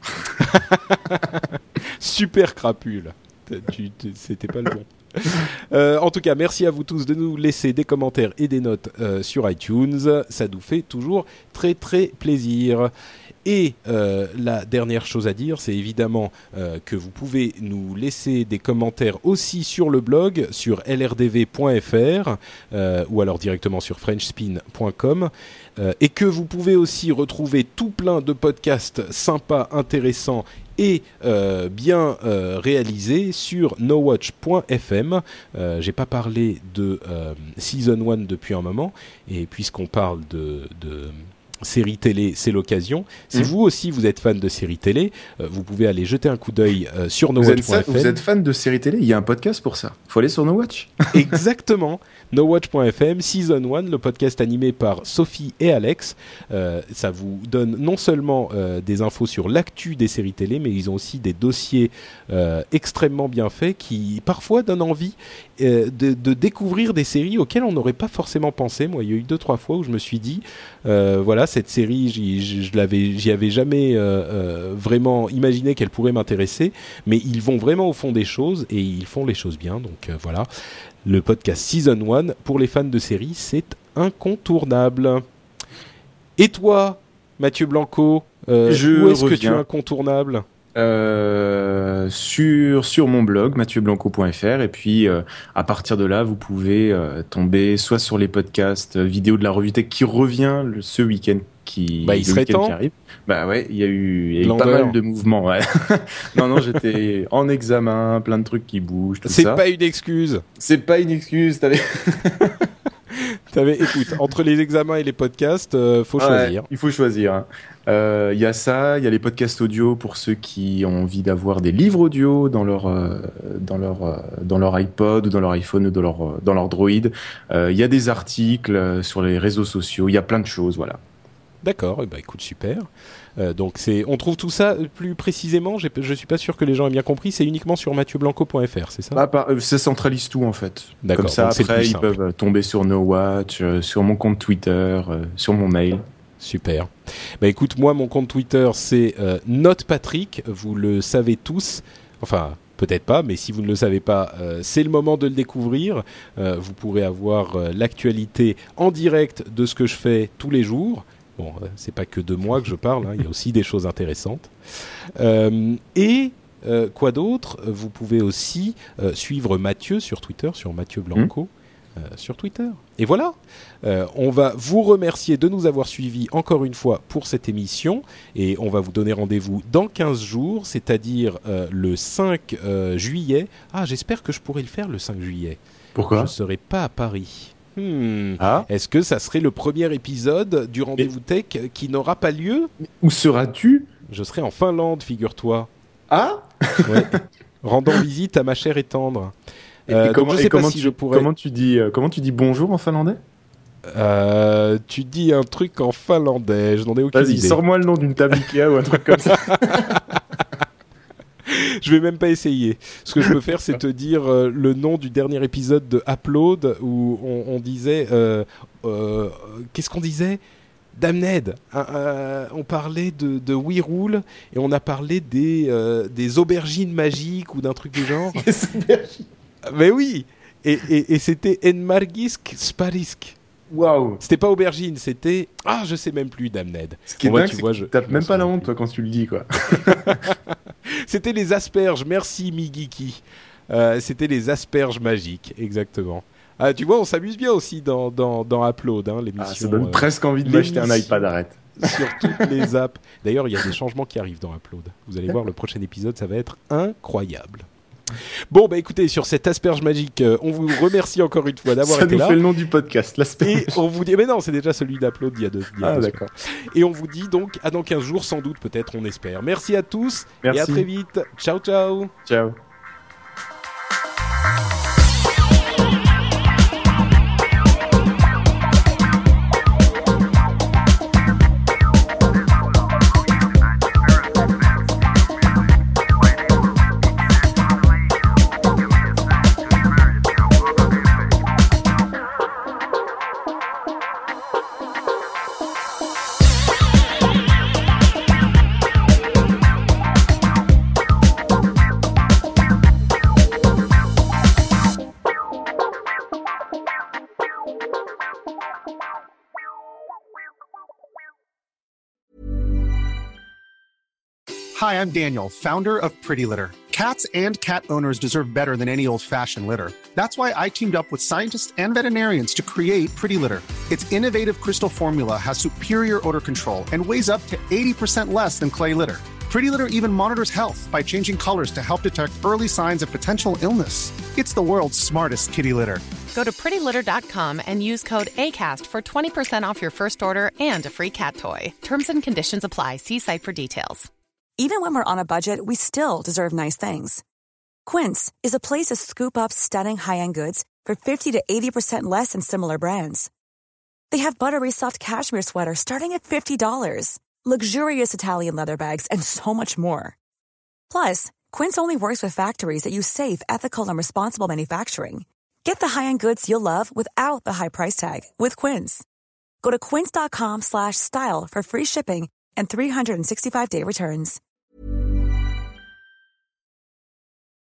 Super crapule, c'était pas le bon. En tout cas, merci à vous tous de nous laisser des commentaires et des notes sur iTunes. Ça nous fait toujours très très plaisir. Et la dernière chose à dire, c'est évidemment que vous pouvez nous laisser des commentaires aussi sur le blog, sur lrdv.fr ou alors directement sur frenchspin.com, et que vous pouvez aussi retrouver tout plein de podcasts sympas, intéressants et bien réalisé sur nowatch.fm. J'ai pas parlé de Season 1 depuis un moment, et puisqu'on parle de séries télé, c'est l'occasion. Si vous aussi vous êtes fan de séries télé, vous pouvez aller jeter un coup d'œil sur nowatch.fm. Vous êtes fan de séries télé ? Il y a un podcast pour ça. Faut aller sur Nowatch. Exactement. NoWatch.fm, Season 1, le podcast animé par Sophie et Alex. Ça vous donne non seulement des infos sur l'actu des séries télé, mais ils ont aussi des dossiers extrêmement bien faits qui parfois donnent envie de découvrir des séries auxquelles on n'aurait pas forcément pensé. Moi, il y a eu 2-3 fois où je me suis dit, voilà, cette série, j'y avais jamais vraiment imaginé qu'elle pourrait m'intéresser, mais ils vont vraiment au fond des choses et ils font les choses bien. Donc voilà, le podcast Season 1 pour les fans de séries, c'est incontournable. Et toi, Mathieu Blanco, où est-ce que tu es incontournable ? Sur mon blog mathieuBlanco.fr, et puis à partir de là vous pouvez tomber soit sur les podcasts vidéo de la Revue Tech qui revient ce week-end qui arrive. Bah ouais, il y a eu pas mal de mouvements, ouais. non j'étais en examen, plein de trucs qui bougent, tout ça. C'est pas une excuse. Écoute, entre les examens et les podcasts, faut choisir. Il faut choisir. Il y a ça, il y a les podcasts audio pour ceux qui ont envie d'avoir des livres audio dans leur iPod ou dans leur iPhone ou dans leur Droid. Il y a des articles sur les réseaux sociaux, il y a plein de choses, voilà. D'accord, écoute, super. Donc on trouve tout ça plus précisément, je suis pas sûr que les gens aient bien compris, c'est uniquement sur mathieuBlanco.fr, c'est ça ? Ça centralise tout en fait. D'accord. Comme ça, après ils peuvent tomber sur NoWatch, sur mon compte Twitter, sur mon mail. Super. Écoute, moi mon compte Twitter c'est NotePatrick, vous le savez tous, enfin peut-être pas, mais si vous ne le savez pas, c'est le moment de le découvrir. Vous pourrez avoir l'actualité en direct de ce que je fais tous les jours. Bon, c'est pas que de moi que je parle, hein, il y a aussi des choses intéressantes. Quoi d'autre ? Vous pouvez aussi suivre Mathieu sur Twitter, sur Mathieu Blanco, sur Twitter. Et voilà, on va vous remercier de nous avoir suivis encore une fois pour cette émission, et on va vous donner rendez-vous dans 15 jours, c'est-à-dire le 5 juillet. Ah, j'espère que je pourrai le faire le 5 juillet. Pourquoi ? Je ne serai pas à Paris. Est-ce que ça serait le premier épisode du Rendez-vous Tech qui n'aura pas lieu ? Où seras-tu ? Je serai en Finlande, figure-toi. Ah ? Ouais. Rendant visite à ma chère et tendre. Comment tu dis bonjour en finlandais ? Tu dis un truc en finlandais, je n'en ai aucune idée. Vas-y, sors-moi le nom d'une table Ikea ou un truc comme ça. Je vais même pas essayer. Ce que je peux faire, c'est te dire le nom du dernier épisode de Upload où on disait... qu'est-ce qu'on disait ? Damned. On parlait de We Rule et on a parlé des aubergines magiques ou d'un truc du genre. Des aubergines. Mais oui. Et c'était Enmargisk Sparisk. Waouh. C'était pas aubergine, c'était... Ah, je sais même plus, Damned. Ce qui est dingue, c'est que tu tapes même pas la honte, toi, quand tu le dis, quoi. C'était les asperges, merci Migiki. C'était les asperges magiques, exactement. Ah, tu vois, on s'amuse bien aussi dans Upload, hein, l'émission. Ça donne presque envie de m'acheter un iPad, arrête. Sur toutes les apps. D'ailleurs, il y a des changements qui arrivent dans Upload. Vous allez voir, le prochain épisode, ça va être incroyable. Bon, écoutez, sur cette asperge magique, on vous remercie encore une fois d'avoir été là. Ça nous fait le nom du podcast, l'asperge. Et on vous dit, mais non, c'est déjà celui d'Upload il y a deux d'accord. Et on vous dit donc à dans 15 jours, sans doute, peut-être, on espère. Merci à tous. Merci. Et à très vite. Ciao, ciao. Ciao. Hi, I'm Daniel, founder of Pretty Litter. Cats and cat owners deserve better than any old-fashioned litter. That's why I teamed up with scientists and veterinarians to create Pretty Litter. Its innovative crystal formula has superior odor control and weighs up to 80% less than clay litter. Pretty Litter even monitors health by changing colors to help detect early signs of potential illness. It's the world's smartest kitty litter. Go to prettylitter.com and use code ACAST for 20% off your first order and a free cat toy. Terms and conditions apply. See site for details. Even when we're on a budget, we still deserve nice things. Quince is a place to scoop up stunning high-end goods for 50 to 80% less than similar brands. They have buttery soft cashmere sweaters starting at $50, luxurious Italian leather bags, and so much more. Plus, Quince only works with factories that use safe, ethical, and responsible manufacturing. Get the high-end goods you'll love without the high price tag with Quince. Go to quince.com/style for free shipping and 365-day returns.